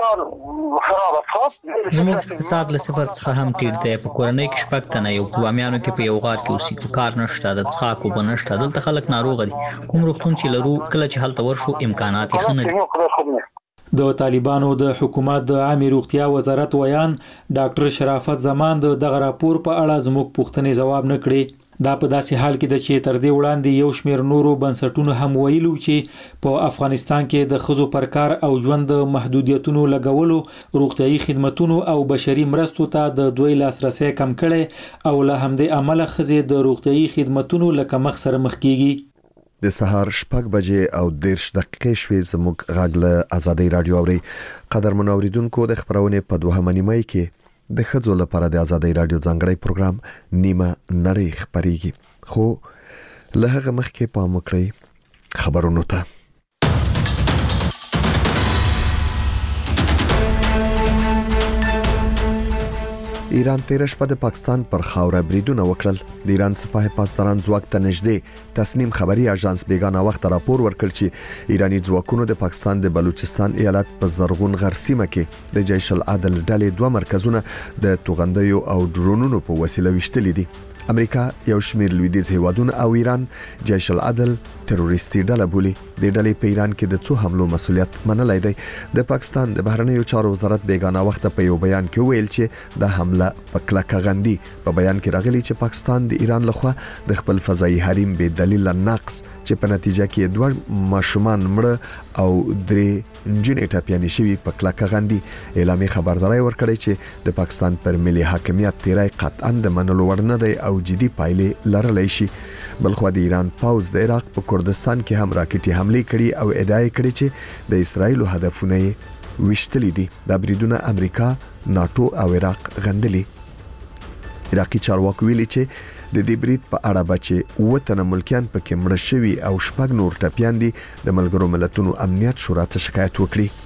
زموږ اقتصاد له صفر څخه هم ټیټ دی. په کورنۍ کې شپږ تنه یو بامیانو کې په یو غار کې اوسېږو. کار نشته، د څښاک اوبه نشته. دلته خلک ناروغ دي. کوم روغتون چې لرو کله چې هلته ورشو امکانات یې ښه نه دي. د طالبانو د حکومت د عامه روغتیا وزارت ویان ډاکټر شرافت زمان د دغه راپور په اړه زموږ پوښتنې ځواب نه کړي. دا په داسې حال کې د چې تر دې وړاندې یو شمېر نورو بنسټونو هم ویلو چې په افغانستان کې د ښځو پر کار او ژوند د محدودیتونو لګولو، روغتیايي خدماتونو او بشري مرستو ته د دوی لاسرسی کم کړي او له همدې امله ښځې د روغتیايي خدماتونو له کمښت سره مخ کیږي. د سهار شپږ بجې او دېرش دقیقې شوې. زموږ غږ له آزادۍ رادیو اوري. قدرمن اوریدونکو، د خبرونې په دوهمه نیمه کې د ښځو لپاره د آزادۍ رادیو ځانګړی پروګرام نیمه نړۍ خبريږي. خو له هغه مخکې پام وکړئ خبرونو ته. ایران تیر شپه د پاکستان پر خاوره بریدونه وکړل. د ایران سپاه پاسداران ځواک ته نږدې تسنیم خبري اژانس بیگانه وخت راپور ورکړ چې ایرانی ځواکونو د پاکستان د بلوچستان ایالت په زرغون غر سیمه کې د جیش العدل ډلې دوه مرکزونه د توغندیو او ډرونونو په وسیله وشتلي دي. امریکا یو شمېر لویدیځ هیوادونه او ایران جیش العدل تروریستي ډله بولي. د ډلې په ایران کې د څو حملو مسولیت منلای دی. د پاکستان د بهرنیو چارو وزارت بیگانه وخت په یو بیان کې ویل چې د حمله په کلکه غندي. په بیان کې راغلي چې پاکستان د ایران لخوا د خپل فضایي حریم به دلیل نقص چې په نتیجه کې دوه ماشومان مړه او درې انجنې ټاپیانې شوي په کلکه غندي. اعلامي خبرداري ورکړي چې د پاکستان پر ملي حاکمیت تیرای قطعا د منلو وړ نه دی او جدي پایلې لرلی شي. بلخو د ایران پاوز د عراق په کردستان کې هم راکټي حمله کړي او ادعا کړې چې د اسرایل هدفونه وشتلي دي. د بریدونه امریکا، ناتو او عراق غندلي. عراقي چارواکو ویلي چې د دې برید په اړه بچي وطن ملکیان پکې مړ شوي او شپږ نور ټپيان دي. د ملګرو ملتونو امنیت شورا ته شکایت وکړي.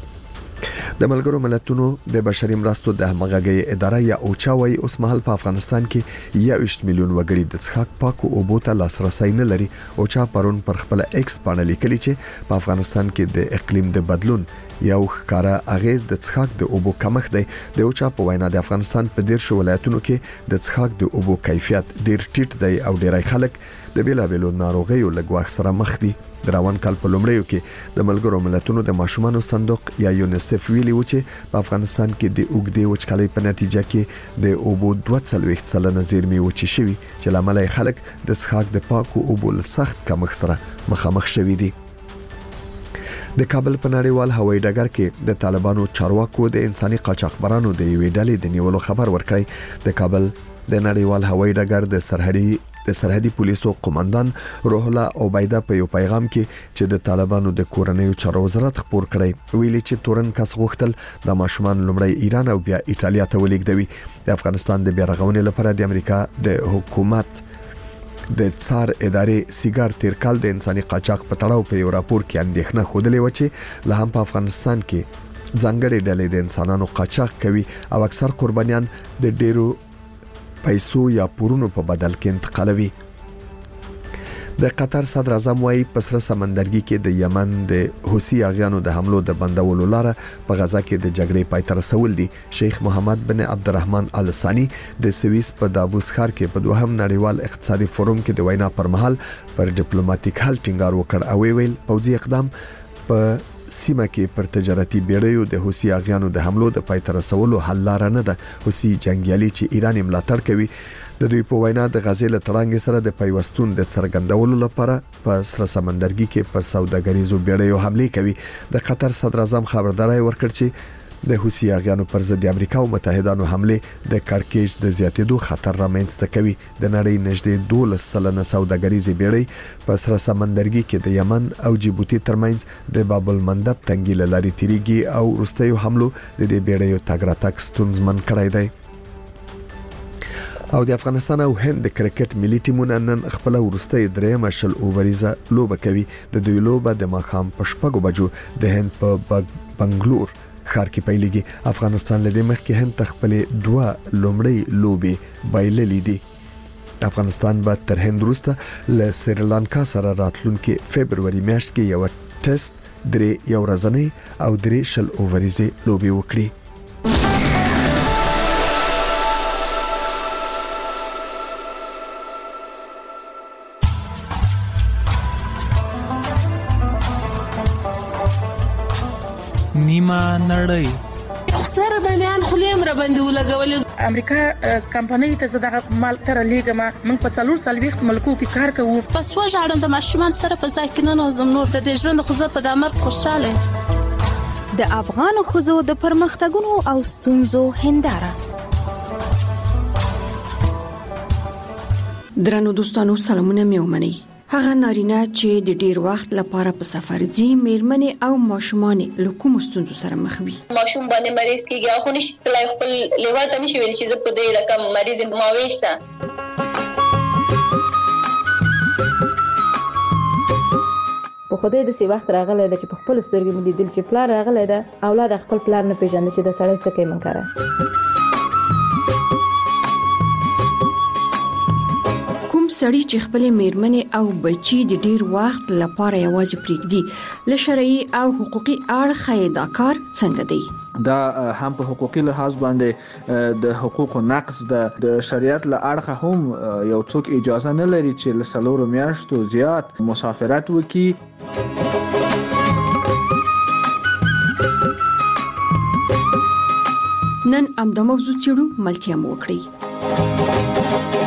د ملګرو ملتونو د بشري مرستو د همغږي اداره یا اوچا وايي اوس مهال په افغانستان کې یوویشت میلیون وګړي د څښاک پاکو اوبو ته لاسرسي نه لري. اوچا پرون پر خپل ایکس باندې لیکلي چې په افغانستان کې د اقلیم د بدلون یو ښکارا اغیز د څښاک د اوبو کمښت دی. د اوچا په وینا د افغانستان په ډیر شو ولایتونو کې د څښاک د اوبو کیفیت ډیر ټیټ دی او ډیری خلک د بیلابیلو ناروغیو لګواښ سره مخ دي. د روان کال په لومړیو کې د ملګرو ملتونو د ماشومانو صندوق یا یونیسف ویلي و چې په افغانستان کې د اوګدې وچکالۍ په نتیجه کې د اوبو دوه څلوېښت سلنه زیرمې وچې شوي چې لامل یې خلک د څښاک د پاکو اوبو له سخت کمښت سره مخامخ شوي دي. د کابل په نړیوال هوایي ډګر کې د طالبانو چارواکو د انساني قاچاقبرانو د یوې ډلې د نیولو خبر ورکړی. د کابل د نړیوال هوایي ډګر د سرحدي د سرحدي پولیسو قوماندان روح الله عبیده په یو پیغام کې چې د طالبانو د کورنیو چارو وزارت خبر کړی ویلي چې تورن کس غوښتل د ماشومان لومړی ایران او بیا ایټالیا ته ولېږدوي. د افغانستان د بیارغونې لپاره د امریکا د حکومت د څار ادارې سیګار تیر کال د انساني قاچاق په تړاو په یو راپور کې اندېښنه خوده و چې له هم په افغانستان کې ځانګړي ډلې د انسانانو قاچاق کوي او اکثر قربانیان د ډیرو پیسو یا پورونو په بدل کې انتقالوي. د قطر صدر اعظم وايي په سره سمندرګي کې د یمن د حوثي اغیانو د حملو د بندولو لاره په غزا کې د جګړې پای ته رسول دي. شیخ محمد بن عبدالرحمن ال ثانی د سویس په داووس ښار کې په دوهم نړیوال اقتصادي فورم کې د وینا پر مهال پر ډیپلوماټیک حل ټینګار وکړ او ویل پوځي اقدام په سیمه کې پر تجارتي بیړیو د حوثي اغیانو د حملو د پای ته رسولو حل لاره نه ده. حوثي جنگیالي چې ایران ملاتړ کوي د دوی په وینا د غزې له تړانګ سره د پیوستون د څرګندولو لپاره په سره سمندرګي کې پر سوداګریزو بیړیو حمله کوي. د قطر صدر اعظم خبرداري ورکړ چې د حوثي اغیانو پر ضد امریکا او متحدانو حمله د کارکېج د زیاتېدو خطر رامنځته کوي. د نړۍ نږدې دولس سلنه سوداګریزي بیړۍ په سره سمندرګي کې د یمن او جیبوتي ترمنځ د باب المندب تنګي لاري تیریږي او وروستیو حملو د دې بیړیو تګ راتګ ستونزمن کړی دی. او د افغانستان او هند د کرکټ ملي ټیمونه نن خپل ورسته درېمه شل اووریزه لوبه کوي. د دوی لوبه د ماښام په شپږو بجو د هند په بنگلور ښار کې پیلېږي. افغانستان له دې مخکې هند خپل دوه لومړی لوبي بایللې دي. افغانستان به تر هند وروسته له سریلانکا سره راتلونکي فبرवरी میاشت کې یو ټیسټ درې یو ورځنی او درې شل اووریزه لوبي وکړي. نیمه نړۍ خسر د میان خلیم را باندې ولګولې امریکا کمپنۍ ته زداغه مال تر لیګه ما موږ په څلور سالويخت ملکو کې کار کوو. پس وژاړم د ماشومان سره په ځای کې نه نوزم نور د ژوند خو زه په د امر خوشاله. د افغان ښځو د پرمختګونو او ستونزو هنداره. درنو دوستانو سلامونه مې ومنئ. هغه نارینه چې د ډیر وخت لپاره په سفر ځي میرمنې او ماشومان له کوم ستونزو سره مخ وي. ماشوم باندې مریض کیږي خو نشي تلای خپل لیوال ته نشي ویل چې زه په دې رقم مریض ما وېسه. په خدای د سی وخت راغلی د چې په خپل سترګې مې لیدل چې پلار راغلی ده اولاد خپل پلار نه پیژني چې د سړی څه کوي منکره. سړی چې خپل میرمنې او بچي د ډیر وخت لپاره یوازې پریږدي له شرعي او حقوقي اړخه دا کار څنګه دی؟ دا هم په حقوقي لحاظ باندې د حقوقو نقض د شریعت له اړخه هم یو څوک اجازه نه لري چې له څلورو میاشتو زیات مسافرت وکړي. نن امدا موضوع چیرو ملتیا مو وکړي.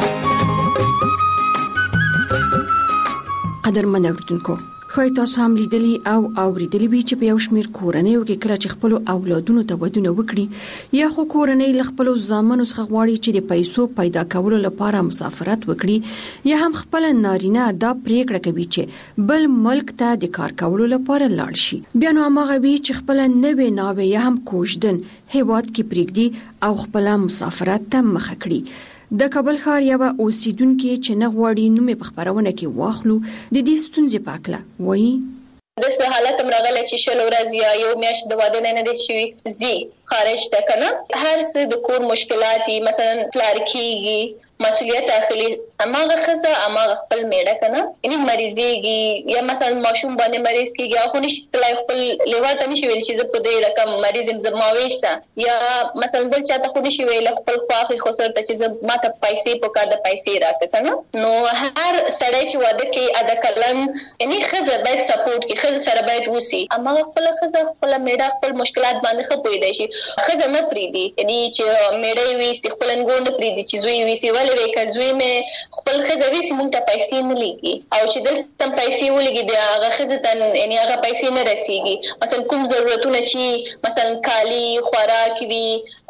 قدرمن اوریدونکو خو تاسو هم لیدلی او اوریدلی وی چې په یو شمیر کورنیو کې کله چې خپل اولادونو ته ودونه وکړي یا خو کورنۍ له خپل ځامنو څخه غواړي چې د پیسو پیدا کولو لپاره مسافرت وکړي یا هم خپل نارینه دا پریکړه کوي چې بل ملک ته د کار کولو لپاره لاړ شي. بیا نو هغه وی چې خپل نوې ناوې یا هم کوژدن هیواد کې پریږدي او خپل مسافرت ته مخ کړي. د کابل ښار یو اوسیدونکو چې نه غواړي نوم په خبرونه کې واخلو د دې ستونزې په اړه وایي. د څه حالت مرغله چې شل ورځې یا یو میاشت د واده نه نه شي زی خارج ته کنه هر څه د کور مشکلات مثلا پلار کیږي مسؤلیت اخلي اماغه خزه اماغه خپل میړه کنه یعنی مریضيږي یا مثلا ماشوم باندې مریض کیږي خو نشي تلای خپل لیوال ته نشي ویل چې زه په دې رقم مریض زما وېسه یا مثلا بل چاته خو نشي ویل خپل خواخي خو سره ته چې ماته پیسې په کار د پیسې راکې کنه نو هر سړی چې واده کوي ادا کلن یعنی خزه باید سپورټ کوي خزه سره باید وسی اماغه خپل خزه خپل میړه خپل مشکلات باندې خپوي دی شي خزه نه پریدي یعنی چې میړه وی خپل انګور نه پریدي چې زوی وی ولې وی کزوی مې خپل خزوی سیمون ته پیسې نه لګي او چې دلته پیسې ولګي بیا هغه خزه ته یعنی هغه پیسې نه رسیږي مثلا کوم ضرورتونه چې مثلا کالی خوراک وی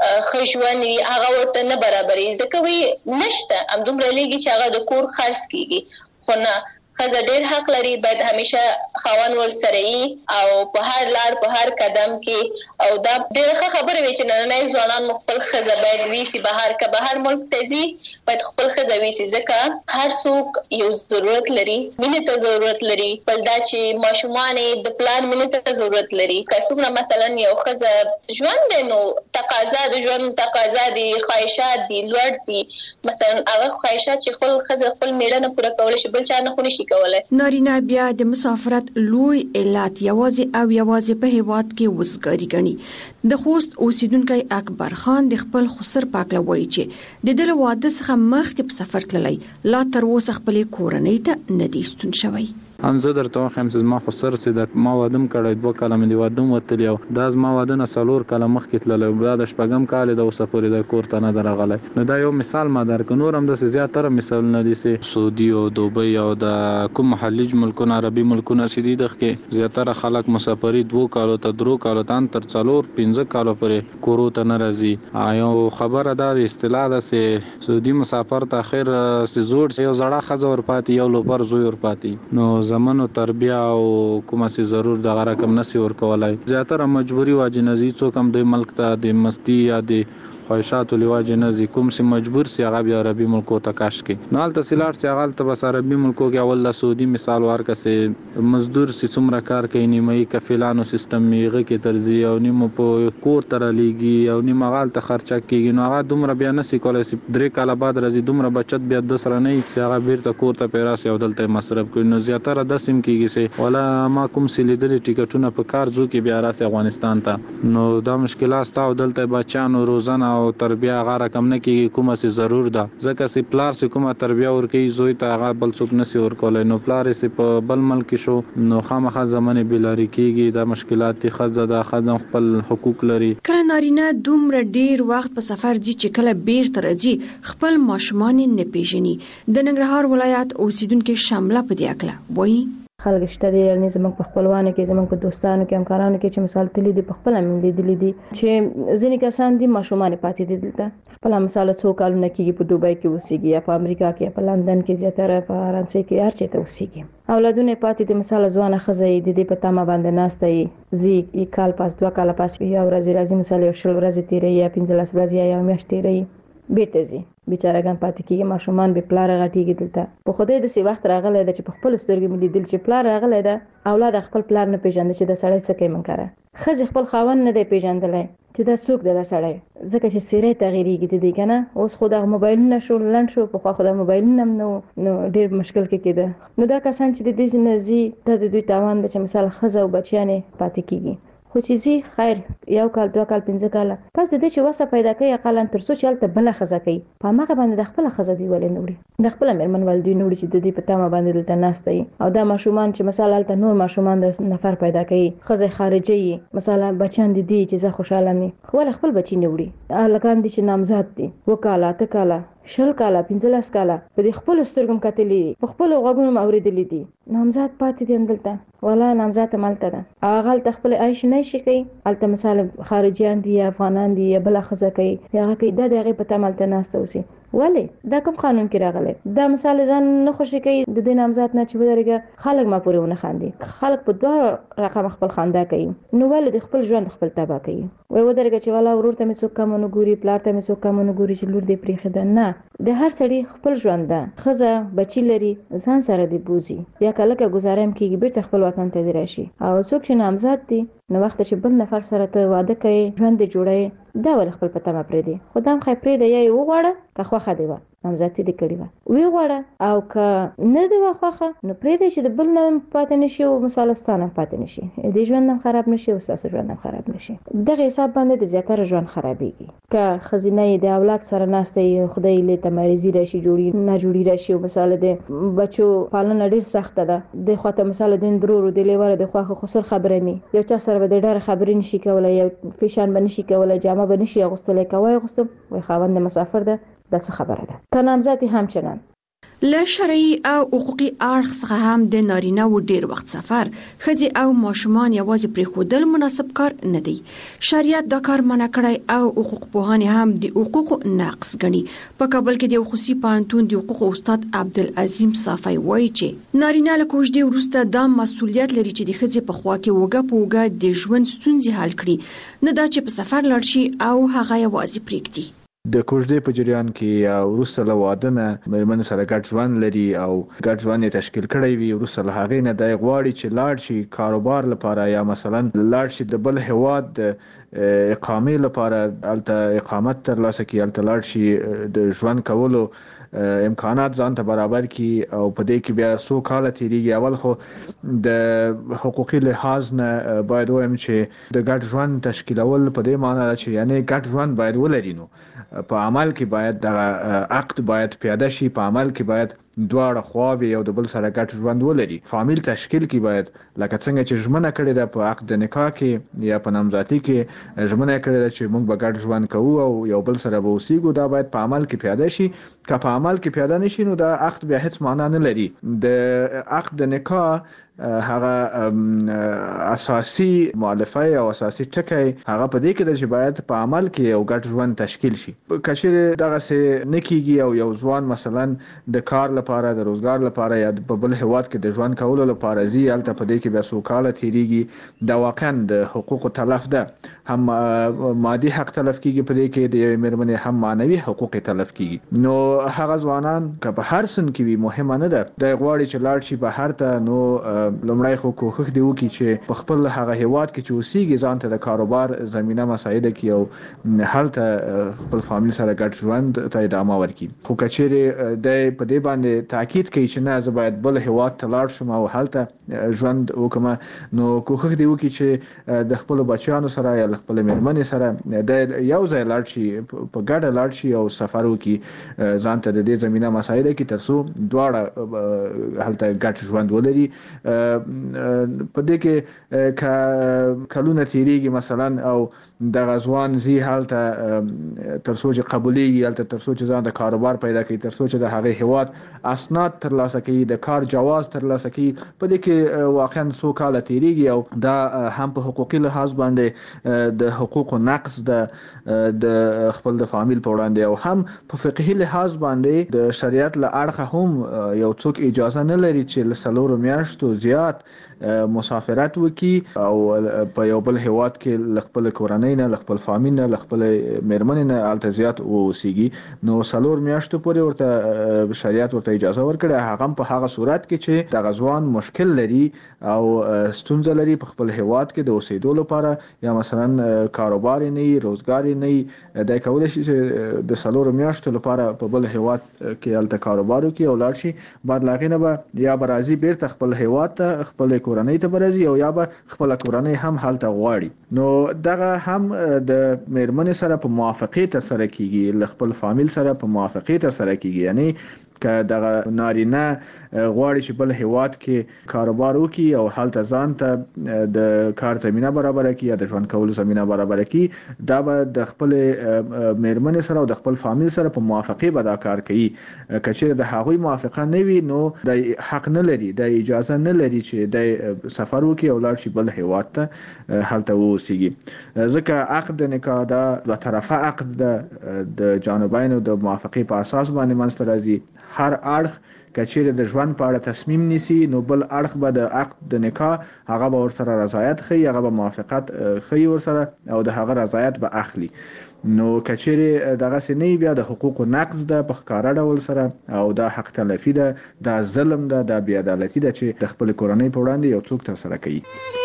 خښون وی هغه ورته نه برابرې ځکه وی نشته ام دومره لګي چې هغه د کور خرڅ کیږي خو نه خزه ډېر حق لري باید همیشه خاون ور سره او په هر لار په هر قدم کې او دا ډېر خبره وی چې نن ځوانان خپل خزه باید ویسي بهر که بهر ملک تزي باید خپل خزه ویسي ځکه هر څوک یو ضرورت لري مینه ته ضرورت لري بل دا چې ماشومان د پلان مینه ته ضرورت لري که څوک مثلا یو خزه ژوند نو تقاضا د ژوند تقاضا دي خواهشات دي لوړ دي مثلا هغه خواهشات چې خپل خزه خپل میړه نه پوره کول شي بل چا نه خو نشي کوله. نارینه بیا د مسافرت لوی علت یوازې او یوازې په هیواد کې وزګاری غني. د خوست اوسیدونکو اکبر خان د خپل خسر پاکله وایي چې د دل واده څخه مخکې په سفر تللی لا تر اوسه خپل کورنۍ ته نه دی ستون شوی. هم زه درته وایم چې ما خو سر چې د ما وادم کړی دوه کاله مې د وادم وتلی او دا زما واده نه څلور کاله مخکې تللی دا د شپږم کال د اوسه پورې د کور ته نه دی راغلی نو دا یو مثال ما درکړ. نور هم داسې زیاتره مثالونه دي چې سعودي او دوبۍ او د کوم محلي ملکونه عربي ملکونه چې دي دغه کې زیاتره خلک مسافري دوه کالو ته درو کالو ته تر څلور پنځه کالو پورې کورو ته نه راځي. یو خبره دا اصطلاح ده چې سعودي مسافر ته اخر سي زوړ یو زړه خزه ور پاتې یو لوبر زوی ور پاتې نو زمونو تربیه او کومه سي ضرور د رقم نسی ور کولای زیاتره مجبوری واجنزي څوک هم د ملک ته د مستی یا د خواهشات لواجه نزي کوم سي مجبور سي هغه بیا عربي ملکو ته کاش کې نال تحصیلات سي هغه ته بس عربي ملکو کې اول د سعودي مثال ورکسه مزدور سي څومره کار کوي نیمه کفیلانو سیستم میغه کې ترزی او نیمه په کور تر لګي او نیمه غال ته خرچه کیږي نو هغه دومره بیا نسی کولای سي درې کاله بعد راځي دومره بچت بیا د سره نه سي هغه بیرته کور ته پیراسي او دلته مصرف کوي نو زیاتره د سیم کیږي سي ولا ما کوم سي لیدل ټیکټونه په کار ځو کې بیا راسي افغانستان ته نو دا مشکلات تاو دلته بچانو روزانه او تربیه هغه رقم نه کیږي کومه سي ضرور ده ځکه چې پلار سي کومه تربیه ورکي زوی ته هغه بل څوک نسی ورکولای نو پلار سي په بل ملک شو نو خامخا زمانه بلاری کیږي د مشکلات خزه د خزم خپل حقوق لري. کله نارینه دومره ډیر وخت په سفر ځي چې کله بیرته راځي خپل ماشومان نه پیژني. د ننګرهار ولایت اوسیدونکو شامله په دې اکله وایي خلک شته دي یعنی زموږ په خپلوانو کې زموږ په دوستانو کې همکارانو کې چې مثال تللی دي په خپل من لیدلې دي چې ځینې کسان دي ماشومان پاتې دي دلته خپل مثال څو کالونه کې په دوبۍ کې اوسېږي یا په امریکا کې په لندن کې زیاتره په فرانسې کې هر چېرته اوسېږي اولادونه پاتې دي مثال ځوانه ښځه د دې په تمه باندې ناسته یي زی یو کال پاس دوه کال پاس یو ورځ راځي مثال یو شل ورځې تیرې یا پنځلس ورځې یا میاشت تیرې بیرته ځي بیچارهګان پاتې کیږي ماشومان به پلار غټیږي دلته په خوده د سی وخت راغلی د چې په خپل سترګې ملي دل چې پلار راغلی ده اولاد خپل پلار نه پیژاند چې د سړی څه کوي منکره خزي خپل خاون نه دی پیژندلای چې دا څوک دی د سړی ځکه چې سیره تغییرېږي د دې کنه اوس خو د موبایل نه شو لند شو په خو د موبایل نه نو نو ډیر مشکل کې کېده نو دا کسان چې د دې نزي د دوی تاوان د چې مثال خزه او بچیانه پاتې کیږي خو چې زی خیر یو کال دوه کال پنځه کال پس د دې چې وسه پیدا کوي اقلا تر څو چلته بل خزه کوي په ماګه باندې د خپل خزه دی ولې نوړي د خپل مرمن ولدي نوړي چې د دې په تامه باندې دلته ناشته او دا ماشومان چې مثلا الته نور ماشومان د نفر پیدا کوي خزه خارجي مثلا بچان دي چې زه خوشاله مي خو خپل بچی نوړي لکان دي چې نامزاد دي وکاله ته کاله شل کاله پنځلس کاله په دې خپل سترګم کتلې په خپل غوګونو اوریدلې دي نامزاد پاتې دي دلته ولا نامزاد مالته ده هغه ته خپل عيش نه شي کوي الته مثال خارجيان دي افغانان دي بل خزه کوي هغه کې د دغه په تمالته ناسته وسی ولی دا کوم قانون کې راغلی دا مثال ځان نه خوشي کوي د دې نامزاد نه چې ودرګه خلک ما پورې ونه خاندي خلک په دوه رقم خپل خندا کوي نو ول د خپل ژوند خپل تبا کوي وای ودرګه چې والا ورور ته مې څوک کم نه ګوري پلار ته مې څوک کم نه ګوري چې لور دې پریخه ده نه د هر سړي خپل ژوند ده خزه بچی لري ځان سره دی بوزي یا کله کې گزارم کیږي بیرته خپل وطن ته دی راشي او څوک چې نامزاد دي نو وخت چې بل نفر سره ته واده کوي ژوند جوړي دا ول خپل پته ما پرې دي خدام خې پرې دی یا وغواړه که خوخه دی و نامزادي دې کړی و وی غواړه او که نه دی وخوخه نو پرې دی چې د بل نه پاتې نشي او مثالستانه پاتې نشي دې ژوند هم خراب نشي او ساس ژوند هم خراب نشي دغه حساب باندې د زیاتره ژوند خرابېږي که خزینه د اولاد سره ناشته خدای له تمریزي راشي جوړي نه جوړي راشي او مثال د بچو پالنه ډیر سخت ده د خواته مثال د درورو د لیوره د خوخه خسر خبره می یو چا سره به ډېر خبرې نشي کولای یو فیشن بنشي کولای جامه بنشي غوستل کوي غوستم وي خاوند مسافر ده دا څه خبره ده که نامزادي همچنان له شرعي او حقوقي اړخ څخه هم د نارینه و ډیر وخت سفر خځې او ماشومان یوازې پرې خودل مناسب کار نه دی شریعت دا کار منع کړی او حقوق پوهان هم د حقوقو نقص ګڼي په کابل کې د خصوصي پوهنتون د حقوقو استاد عبدالعظیم صافی وایي چې نارینه له کوژدې وروسته دا مسؤلیت لري چې د خځې په خوا کې وګه په وګه د ژوند ستونزې حل کړي نه دا چې په سفر لاړ شي او هغه یوازې پرېږدي د کوژدې په جریان کې او وروسته له واده نه مېرمن سره ګډ ژوند لري او ګډ ژوند یې تشکیل کړی وي وروسته له هغې نه دی غواړي چې لاړ شي کاروبار لپاره یا مثلا لاړ شي د بل هیواد د اقامې لپاره هلته اقامت ترلاسه کړي هلته لاړ شي د ژوند کولو امکانات ځان ته برابر کړي او په دې کې بیا څو کاله تېرېږي اول خو د حقوقي لحاظ نه باید ووایم چې د ګډ ژوند تشکیلول په دې معنی ده چې یعنې ګډ ژوند باید ولري نو په عمل کې باید د عقد باید پیاده شي په عمل کې باید دواړه خواوې یو د بل سره ګډ ژوند ولري فامیل تشکیل کې باید لکه څنګه چې ژمنه کړې ده په عقد نکاح کې یا په نامزادي کې ژمنه کړې ده چې موږ به ګډ ژوند کوو او یو بل سره به اوسېږو دا باید په عمل کې پیاده شي که په عمل کې پیاده نشي نو دا عقد بیا هیڅ معنا نه لري د عقد نکاح هغه اساسي مؤلفه او اساسي ټکی هغه په دې کې د چې باید په عمل کې یو ګډ ژوند تشکیل شي کچې دغه څه نکیږي او یو ځوان مثلا د کار لپاره د روزګار لپاره یا په بل هیواد کې د ژوند کولو لپاره زی الته په دې کې بیا څو کاله تیریږي دا واقعا د حقوقو تلف ده هم مادي حق تلف کیږي په دې کې د مېرمنې هم معنوي حقوق تلف کیږي نو هغه ځوانان که په هر سن کې وي مهمه نه ده د غواړي چې لاړ شي بهر ته نو لومړی خو کوښښ دی وکړي چې په خپل هغه هیواد کې چې اوسېږي ځان ته د کاروبار زمينه مساعده کړي او هلته خپل فامیل سره ګډ ژوند ته ادامه ورکړي. خو کچېرې د په دې باندې تاکید کوي چې نه زه باید بل هیواد ته لاړ شم او هلته ژوند وکم، نو کوښښ دی وکړي چې د خپل بچیانو سره یا خپل میرمنې سره د یو ځای لاړ شي، په ګډه لاړ شي او سفر وکړي ځان ته د دې زمينه مساعده کړي ترڅو دواړه هلته ګډ ژوند ولري. په دې کې کلونه تیریږي مثلا او د غزوان زی هلته ترڅو چې قبولېږي، هلته ترڅو چې ځان د کاروبار پیدا کړي، ترڅو چې د هغه هیواد اسناد ترلاسه کړي، د کار جواز ترلاسه کړي. په دې کې واقعا څو کاله تیریږي او دا هم په حقوقي لحاظ باندې د حقوقو نقض د خپل د فامیل په وړاندې او هم په فقهي لحاظ باندې د شریعت له اړخه هم یو څوک اجازه نه لري چې له څلورو میاشتو زیات مسافرت وکړي او په یو بل هیواد کې له خپل کورنۍ نه، له خپل فامیل نه، له خپل میرمنې نه هلته زیات اوسېږي. نو څلور میاشتو پورې ورته شریعت ورته اجازه ورکړه، هغه په هغه صورت کې چې د غزوان مشکل لري او ستونزه لري په خپل هیواد کې د اوسېدو لپاره یا مثلا کاروبار نه وي، روزګار نه وي، دا کولای شي چې د څلورو میاشتو لپاره په بل هیواد کې هلته کاروبار وکړي او لاړ شي. بعد له هغې نه به یا به راځي بیرته خپل هیواد ته، خپل کورنۍ ته به راځي او یا به خپله کورنۍ هم هلته غواړي. نو دغه هم د میرمنې سره په موافقې ترسره کیږي، له خپل فامیل سره په موافقې ترسره کیږي. یعنی که دغه نارینه غواړي چې بل هیواد کې کاروبار وکړي او هلته ځان ته د کار زمينه برابر کړي یا د ژوند کولو زمينه برابر کړي، دا به د خپل میرمنې سره او د خپل فامیل سره په موافقې به دا کار کوي. که چېرې د هغوی موافقه نه وي نو د حق نه لري، د اجازه نه لري چې د سفر وکړي او لاړ شي بل هیواد ته هلته واوسېږي. ځکه عقد نکاح دا دوه طرفه عقد ده، د جانبینو د موافقې په اساس باندې منځته راځي. هر اړخ کچېرې د ژوند په اړه تصمیم نیسي نو بل اړخ به د عقد د نکاح هغه به ورسره رضایت ښیي، هغه به موافقت ښیي ورسره او د هغه رضایت به اخلي. نو کچېرې دغسې نه بیا د حقوقو نقض ده په ښکاره ډول سره او دا حق تلفي ده، دا ظلم ده، دا بې عدالتي ده چې د خپل کورنۍ په وړاندې یو څوک ترسره کوي.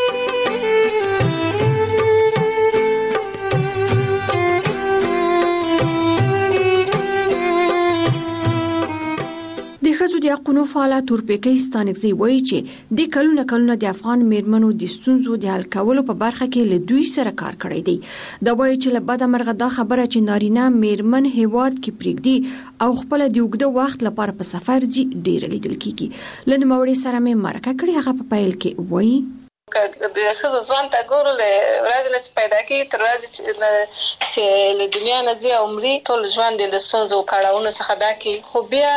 د حقوقو فعال تورپیکۍ ستانکزی وایي چې د کلونه کلونه د افغان میرمنو د ستونزو د حل کولو په برخه کې له دوی سره کار کړی دی. دا وایي چې له بده مرغه دا خبره چې نارینه میرمن هیواد کې پرېږدي او خپل د اوږده وخت لپاره په سفر ځي ډېر لیدل کیږي. له نوموړي سره مې مرکه کړې، هغه په پیل کې وایي که د ښځو ځوان ته ګورو له ورځې نه چې پیدا کېږي تر ورځې چې له دنیا نه ځي او مري ټول ژوند یې له ستونزو او کړاوونو څخه ډک وي. خو بیا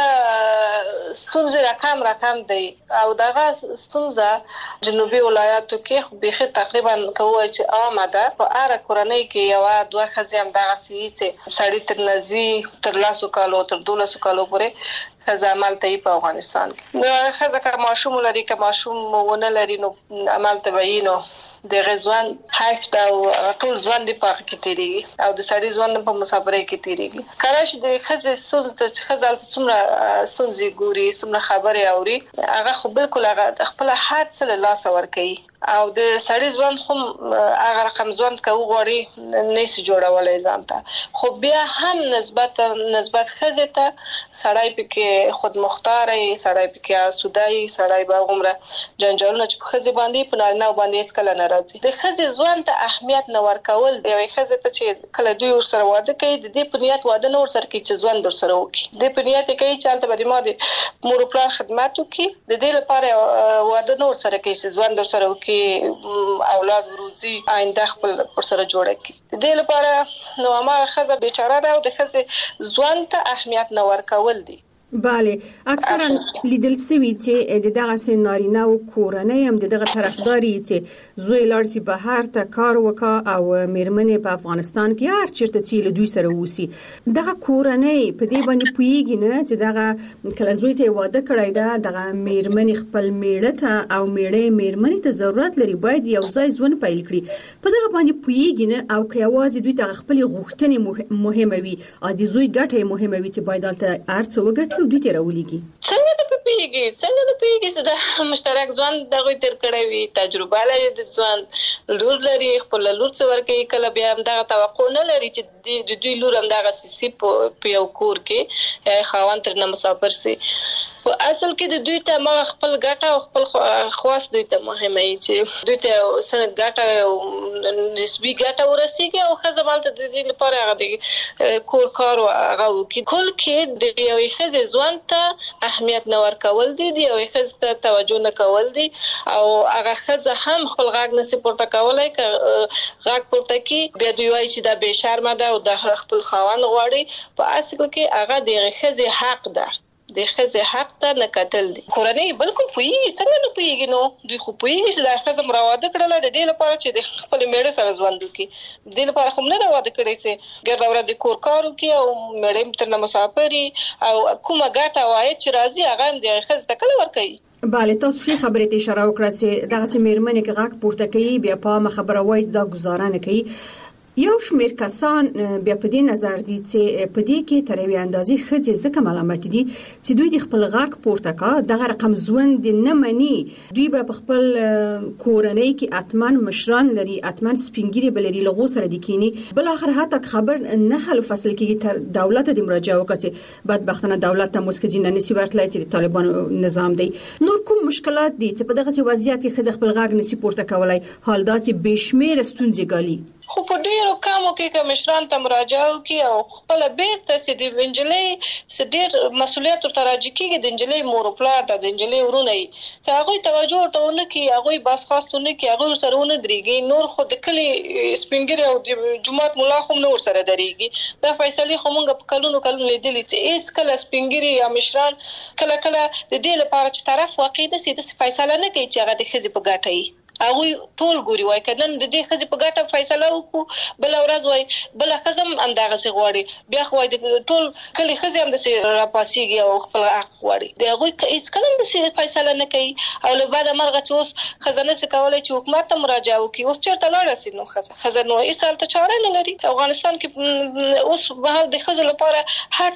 ستونزې راکم راکم دی او دغه ستونزه جنوبي ولایاتو کې خو بیخي تقریبا که ووایو چې عامه ده. په هره کورنۍ کې یوه دوه ښځې همدغسې وي چې سړي تر نه ځي تر لسو کالو تر دولسو کالو پورې ښځه عملته یي په افغانستان کې. نو ښځه که ماشوم ولري که ماشوم ونه لري نو عملته به یي نو د هغې ژوند حیف ده او ټول ژوند یې په هغه کې تېرېږي او د سړي ژوند په مسافرۍ کې تېرېږي. کله چې د ښځې ستونزې ته چې ښځه هلته څومره ستونزې ګوري، څومره خبرې اوري، هغه خو بلکل هغه خپله هر څه له لاسه ورکوي او د سړي ژوند خو هغه رقم ژوند که وغواړي نشي جوړولی ځان ته. خو بیا هم نسبت نسبت ښځې ته سړی پکې خودمختاره یي، سړی پکې اسوده یي، سړی به هغومره جنجالونه چې په ښځې باندې په نارینهو باندې هېڅکله نه راځي. د ښځې ژوند ته اهمیت نه ورکول د یوې ښځې ته چې کله دوی ورسره واده کوي د دې په نیت واده نه ورسره کوي چې ژوند ورسره وکړي. دې په نیت یې کوي چې هلته به د ما د مور و پلار خدمت وکړي، د دې لپاره واده نه ورسره کوي چې ژوند ورسره وکړي، اولاد وروزي، آینده خپل ورسره جوړه کړي. د دې لپاره نو هماغه ښځه بیچاره ده او د ښځې ژوند ته اهمیت نه ورکول دي. بله، اکثرا لیدل سوي چې د دغه سي نارینه او کورنۍ هم د دغه طرفداري چې زوی لاړ شي بهر ته کار وکړي او میرمنې په افغانستان کې هر چیرته چې له دوی سره اوسي. دغه کورنۍ په دې باندې پوهیږي نه چې دغه کله زوی ته واده کړی ده، دغه میرمنې خپل میړه ته او میړه میرمنې ته ضرورت لري باید یو ځای ژوند پیل کړي. په دغه باندې پوهیږي نه او که یوازې دوی ته خپل غوښتنې مهمه وي او د زوی ګټه مهمه وي چې باید هلته هر څه وګټي څنګه دوی ته راولېږي څنګه د پیږي څنګه د پیږي چې د مشترک ځوان دغه تر کړی وي تجربه لري د ځوان لور لري خپل لور څور کوي کله بیا هم دغه توقع نه لري چې د دوی لور هم دغه سي په یو کور کې خاوند تر نه مسافر سي په اصل کې د دوی ته ما خپل ګټه او خپل خواص دوی ته مهمه وي چې دوی ته سن ګټه او نسبی ګټه ورسیږي او خزمال ته د دې لپاره هغه د کور کار او هغه کې کول کې د یو خزه ځوان ته اهمیت نه ورکول دي دی او خزه ته توجه نه کول دي او هغه خزه هم خپل غاګ نسی پورته کولای ک غاګ پورته کې بیا دوی وایي چې دا به شرم ده او د خپل خاوند غواړي په اصل کې هغه د خزه حق ده د خزه حق ته نه کتل دي کورنۍ بالکل پوي څنګه نه پويږي نو دوی خو پوي چې د خزه مراوده کړل د دې لپاره چې د خپل میړه سره ژوند وکړي د دې لپاره هم نه دا واده کړی چې ګرځا ورځ د کور کارو کې او میړه تر نه مسافري او کومه ګټه وایي چې راځي هغه هم د خزه ته کله ور کوي bale تاسو خې خبرې ته اشاره وکړه چې دغه سیمرمنې کې غاک پورته کوي بیا په خبره وایي دا گزاره نه کوي یو شمیر کسان بیا په دې نظر دي چې په دې کې تر یوې اندازې خځې ځکه ملامت دي چې دوی د خپل غاک پورته کا دغه رقم ژوند نه مني دوی به په خپل کورنۍ کې اتمن مشران لري اتمن سپینګری بلري لغو سره د کینی بل اخر هاته خبر نه حل فصل کې تر دولت د مراجعه وکړي بدبختانه دولت ته مسکه نه نسی ورتلای چې طالبان نظام دی نور کوم مشکلات دي چې په دغه وضعیت کې خځه خپل غاک نسی پورته کولای حال دا چې بشمیر ستونزې ګالي خو په ډیرو کامو کې کمشران ته مراجعه وکي او خپل بیرته چې د وینجلې سډیر مسولیت تر راځي کې د انجلې مور پلار د انجلې ورونه چې هغه توجه ورته ونه کی هغه بس خاصونه کی هغه سره ونه دريږي نور خو د کلی سپینګری او د جماعت مولا خو نور سره دريږي دا فیصله خو مونږ په کلونو کلونو لیدلې چې هیڅ کله سپینګری یا مشران کله کله د دې لپاره چې طرف واقع د سیده فیصله نه کوي چې هغه د خزي په ګټه وي هغه ټول ګوري وای کله د دې خزي په ګټه فیصله وکړو بل ورځ وای بل خزم انداغه سي غواړي بیا خو د ټول کلی خزي هم د سي راپاسيږي او خپل حق غواړي د هغه هیڅ کله د سي فیصله نه کوي او له بعد مرغه چې اوس خزانه سي کولای چې حکومت ته مراجعه وکړي اوس چیرته لاړ سي نو خزانه یې سال ته چاره نه لري افغانستان کې اوس به د خزو لپاره هر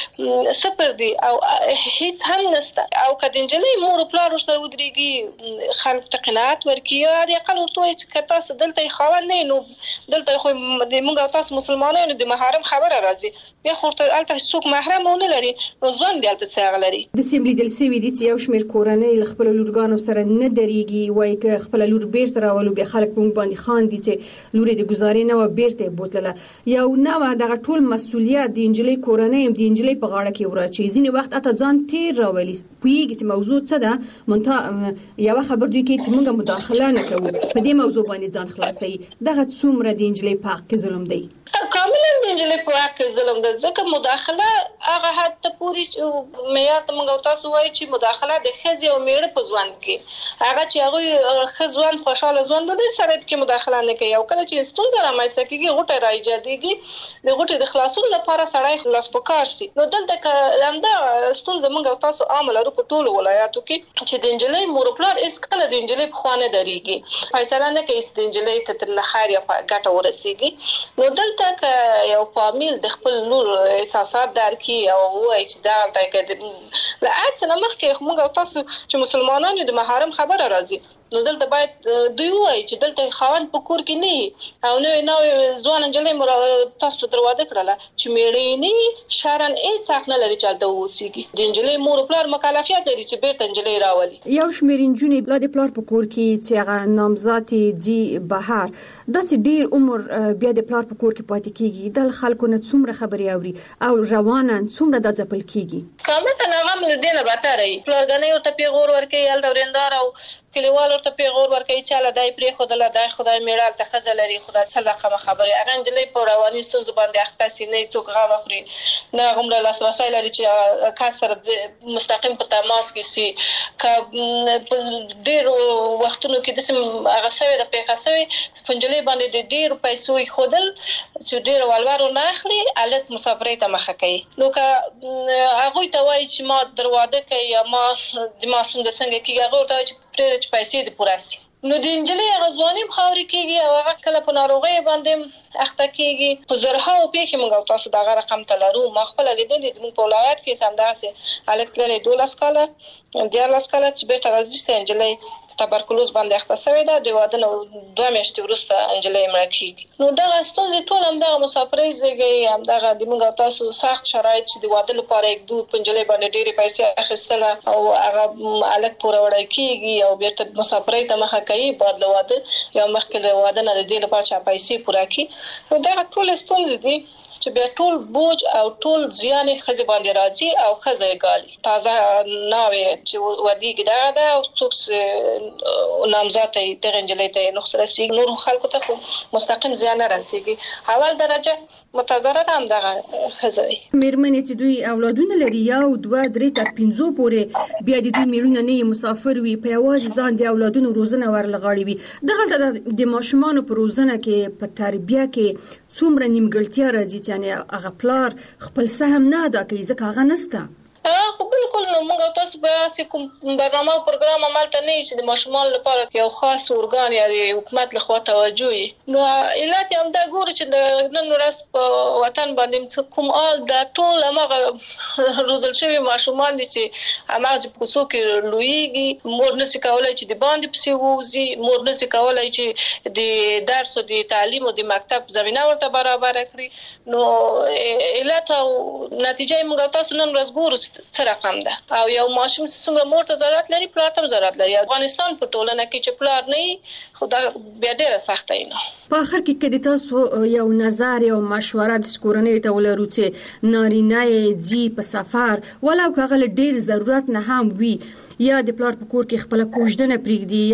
څه سپر دي او هیڅ هم نشته او کدنجلې مور پلار سره ودرېږي خلک ته قناعت ورکړي یا د اقل ورته چې تاسو دلته خاوند نه نو دلته خو د موږ تاسو مسلمانانو د محرم خبره راځي بیا خو ته الته څوک محرم نه لري نو ځوان دی الته څنګه لري د سیملي دل سوي دي چې یو شمیر کورنۍ خپل لورګانو سره نه دريږي وای ک خپل لور بیرته راولو بیا خلک په باندې خان دي چې لوري د گزارې نه و بیرته بوتله یو نو دغه ټول مسولیت د انجلۍ کورنۍ د انجلۍ په غاړه کې ورچی ځینې وخت اته ځان تیر راولي پویږي چې موضوع څه ده مونته یو خبر دوی کې چې موږ مداخله نه کوو په دې موضوع باندې ځان خلاصي دغه څومره د انجلۍ په حق کې ظلم دی کاملا د انجلۍ په حق کې ظلم دی ځکه مداخله هغه حد ته پوری معیار ته موږ تاسو وایي چې مداخله د خزي او میړه په ځوان کې هغه چې هغه خزوان خوشاله ځوان د سره کې مداخله نه کوي او کله چې ستونزه رامنځته کیږي غوټه راځيږي د غوټه د خلاصون لپاره سړی خلاص پکار سي نو دلته لمدا ستونزه موږ تاسو عامل لرو په ټولو ولایاتو کې چې د انجلۍ مور پلار اس کله د انجلۍ په خوانه دري فیصله نه کوي چې د انجلۍ ته تر لخر یا ګټه ورسیږي نو دلته ک یو فامیل د خپل نور احساسات درکې او وایي چې دا الته کې لا اڅ نه مخکې موږ تاسو چې مسلمانانو د محرم خبره راځي نو دلته باید دوی وایي چې دلته خاوند په کور کې نه او نو نو ځوان انجلۍ تاسو دروازه کړله چې میړې نه شارن هیڅ حق نه لري چې د وسیږي د انجلۍ مور پلار مکلفیت لري چې بیرته انجلۍ راولي یو شمیر انجونې بل د پلار په کور کې چې هغه نامزاتي جی بهر د چې ډیر عمر بیا د پلار په کور کې پاتې کیږي د خلکو نه څومره خبري اوري او روانه څومره د ځپل کیږي کامه نه غم دې نه باتره پلارګنې ورته پیغور ورکې ال دورندار او کلیوال ورته پیغور ورکوي چې لا دای پرې خدای دای خدای میړه ته خزل لري خدای څه رقم خبره اغه انجلې په رواني ستونزو باندې اخته سي نه څوک غاړه خوري نه غمره لاسرسي لري چې کاسر مستقیم په تماس کې سي ک ډیر وختونو کې د سم هغه سوي د پیښه پنجلې باندې د ډیر پیسو خودل چې ډیر والوارو نه اخلي الک مسافرې ته مخه کوي نو که هغه ته وایي چې ما دروازه کوي یا ما د ماسوند څنګه کیږي هغه ته چې پرې پیسې د پوراسي نو د انجلۍ غزوانیم خاوري کیږي او هغه کله په ناروغي باندې اخته کیږي په زرها او په کې موږ تاسو دا رقم تلرو ما خپل لیدلې د په ولایت کې سم داسې الکترونیک دولس کاله د لاس کاله چې به تغذیه انجلۍ تبرکلوز باندې اخته شوې ده د واده نو دوه میاشتې وروسته انجلۍ مړه کیږي نو دا ستونزې ټول هم د مسافرۍ زیږي هم دغه د موږ تاسو سخت شرایط چې د واده لپاره یک دوه پنځلې باندې ډېری پیسې اخیستل او هغه الک پوره وړای کیږي او بیرته مسافرۍ ته مخه کوي بعد له واده یا مخکې له واده نه د دې لپاره چې پیسې پوره کړي نو دا ټول ستونزې دي چې به ټول بوج او ټول زیان خزه باندې راځي او خزه ګالي تازه ناوي چې ودیګ دا دا او څوک نامزاد ته ترنجلې ته نو سره سیګ نور خلکو ته مستقیم زیان راسيږي اول درجه متضرر هم دغه خزه مېرمنې چې دوی اولادونه لري یا دوه درې تر پنځو پورې بیا د دوی میرونه نه مسافر وي په یوازې ځان د اولادونو روزنه ورلغړی وي دغه د ماشومان په روزنه کې په تربیه کې څومره نیمګړتیا راځي چې هغه پلار خپل سهم نه ادا کوي ځکه هغه نسته خو بالکل نو موږ تاسو به چې کوم برنامه او پروګرام عملته نه چې د ماشومان لپاره یو خاص ارګان یا د حکومت لخوا توجه وي نو علت هم دا ګوري چې د نن ورځ په وطن باندې کوم آل د ټول هغه روزل شوی ماشومان دي چې هغه په کوڅو کې لویږي مور نشي کولای چې د باندې پسې ووزي مور نشي کولای چې د درس او د تعلیم او د مکتب زمينه ورته برابر کړي نو علت او نتیجه موږ تاسو نن ورځ ګورو څه رقم ده او یو ماشوم څومره مور ته ضرورت لري پلار ته ضرورت لري افغانستان په ټولنه کې چې پلار نه خو دا بیا ډیره سخته نه په اخر کې کدي تاسو یو نظر یو مشوره د کورنۍ ته ولرو چې نارینه جی په سفر ولو کغه ډیر ضرورت نه هم وي یا د پلار په کور کې خپل کوژدنه پریږدي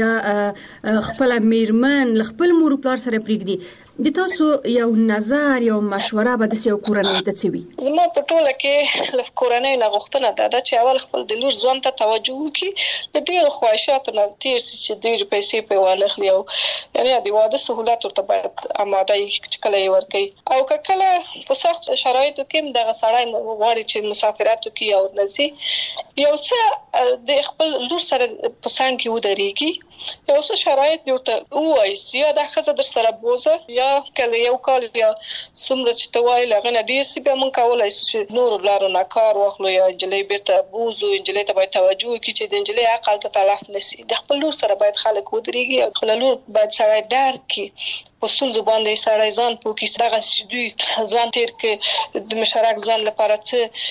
یا خپل میرمن خپل مور پلار سره پریږدي د تاسو یو نظر یو مشوره به د سیو کورنۍ ته چوي زما په ټوله کې لف کورنۍ نه غوښتنه ده چې اول خپل د لور ځوان ته توجه وکړي د ډیرو خواهشاتو نه تیر چې ډیر پیسې په والخلی او یعنی د واده سہولت ورته باید آماده چې کله یې ورکړي او کله په سخت شرایطو کې دغه سړی غواړي چې مسافرت وکړي او نزي یو څه د خپل لور سره په څنګ کې ودرېږي یو څه شرایط دی ورته وایي یا د خزه در سره بوزه یا کله یو کال یا څومره چې توای لغنه ډیر سی به مونږ کولای چې نور لارو نه کار واخلو یا انجلۍ بیرته بوزو انجلۍ ته باید توجه وکړي چې د انجلۍ عقل ته تلف نشي د خپل لور سره باید خلک ودرېږي خپل لور باید سره ډار کی پښتون زبان د سړی ځان پوکي دغه دوی ځوان تیر کې د مشارک ځوان لپاره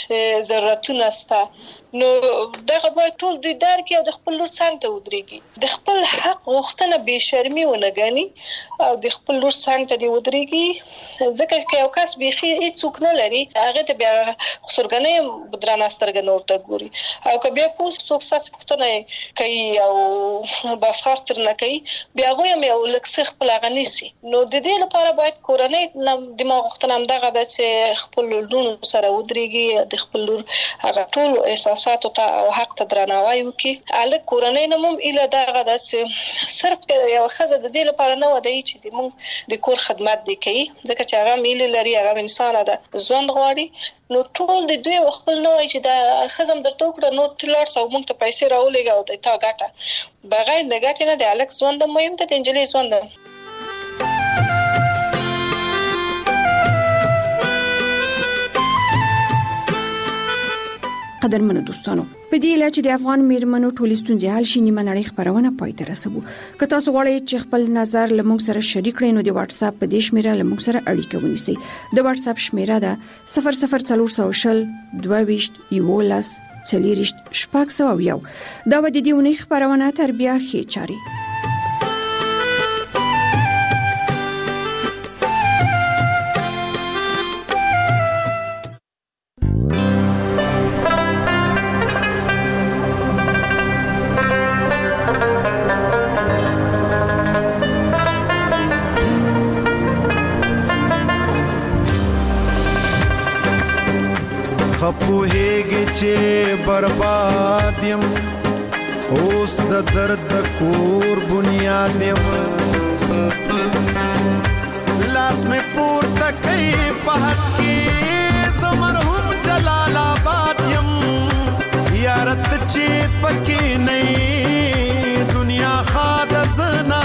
څه ضرورتونه سته نو دغه باید ټول دوی دار کې او د خپل لور څنګه ته ودرېږي د خپل حق غوښتنه به شرمي ونه غني او د خپل لور څنګه ته دی ودرېږي ځکه چې یو کس به هیڅ څوک نه لري هغه ته بیا خسرګنې بدرانه سترګې نور ته ګوري او که بیا پوس څوک ساس پښتنه کوي او بس خاص تر نه کوي بیا غوي مې او لکه خپل غنيسي نو د دې لپاره باید کورنۍ دماغ غوښتنه هم دغه د چې خپل لور سره ودرېږي د خپل لور هغه ټول احساسات او حق ته درناوی وکړي الک کورنۍ نه مم اله دغه د چې صرف یو خزه د دې لپاره نه ودی چې د مونږ د کور خدمت دی کوي ځکه چې هغه میل لري هغه انسان ده ژوند غواړي نو ټول د دوی خپل نه وای چې د خزم درته کړه نو تلار سو مونږ ته پیسې راولېګا او د تا ګټه بغیر د ګټې نه د الک ژوند مهم ده د انجلۍ ژوند قدرمنو دوستانو په دې لاره چې د افغان میرمنو ټولې ستونزې حل شي نیمه نړۍ خبرونه پای ته رسوو که تاسو غواړئ چې خپل نظر لمونږ سره شریک کړئ نو د واتس اپ په دې شمیره لمونږ سره اړیکه ونیسئ د واتس اپ شمیره ده صفر صفر څلور سوه شل دوه ویشت یولس څلوېښت شپږ سوه یو دا به د دې اونۍ خبرونه تر بیا ښې چاري خپوهیږي چې برباد یم اوس د درد د کور بنیاد یم لاس مې پورته کوي په حق کې زه مرحوم جلال آباد یم یارت چې پکې نه دنیا خاده زنا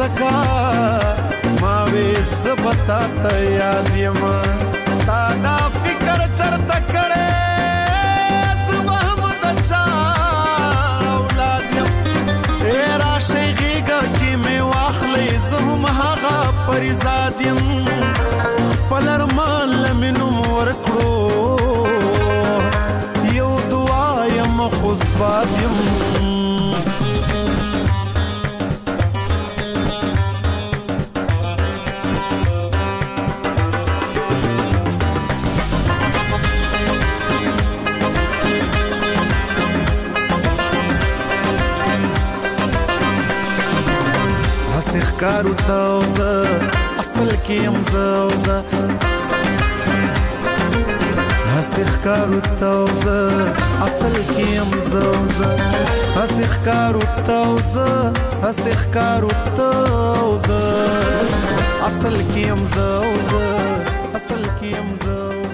زکا ما وې زبتا ته یاد یم تا دا فکر چرته کړې زبهم د چا اولاد یم اے راشي غېږه کې مې واخلې زه هم هغه پریزاد یم خپل ارمان لمې نوم ورکړو یو دعا یم خو زباد یم کارو تاوزه اصل کې يم زوزه هسخ کارو تاوزه اصل کې يم زوزه هسخ کارو تاوزه هسخ کارو تاوزه اصل کې يم زوزه اصل کې يم زوزه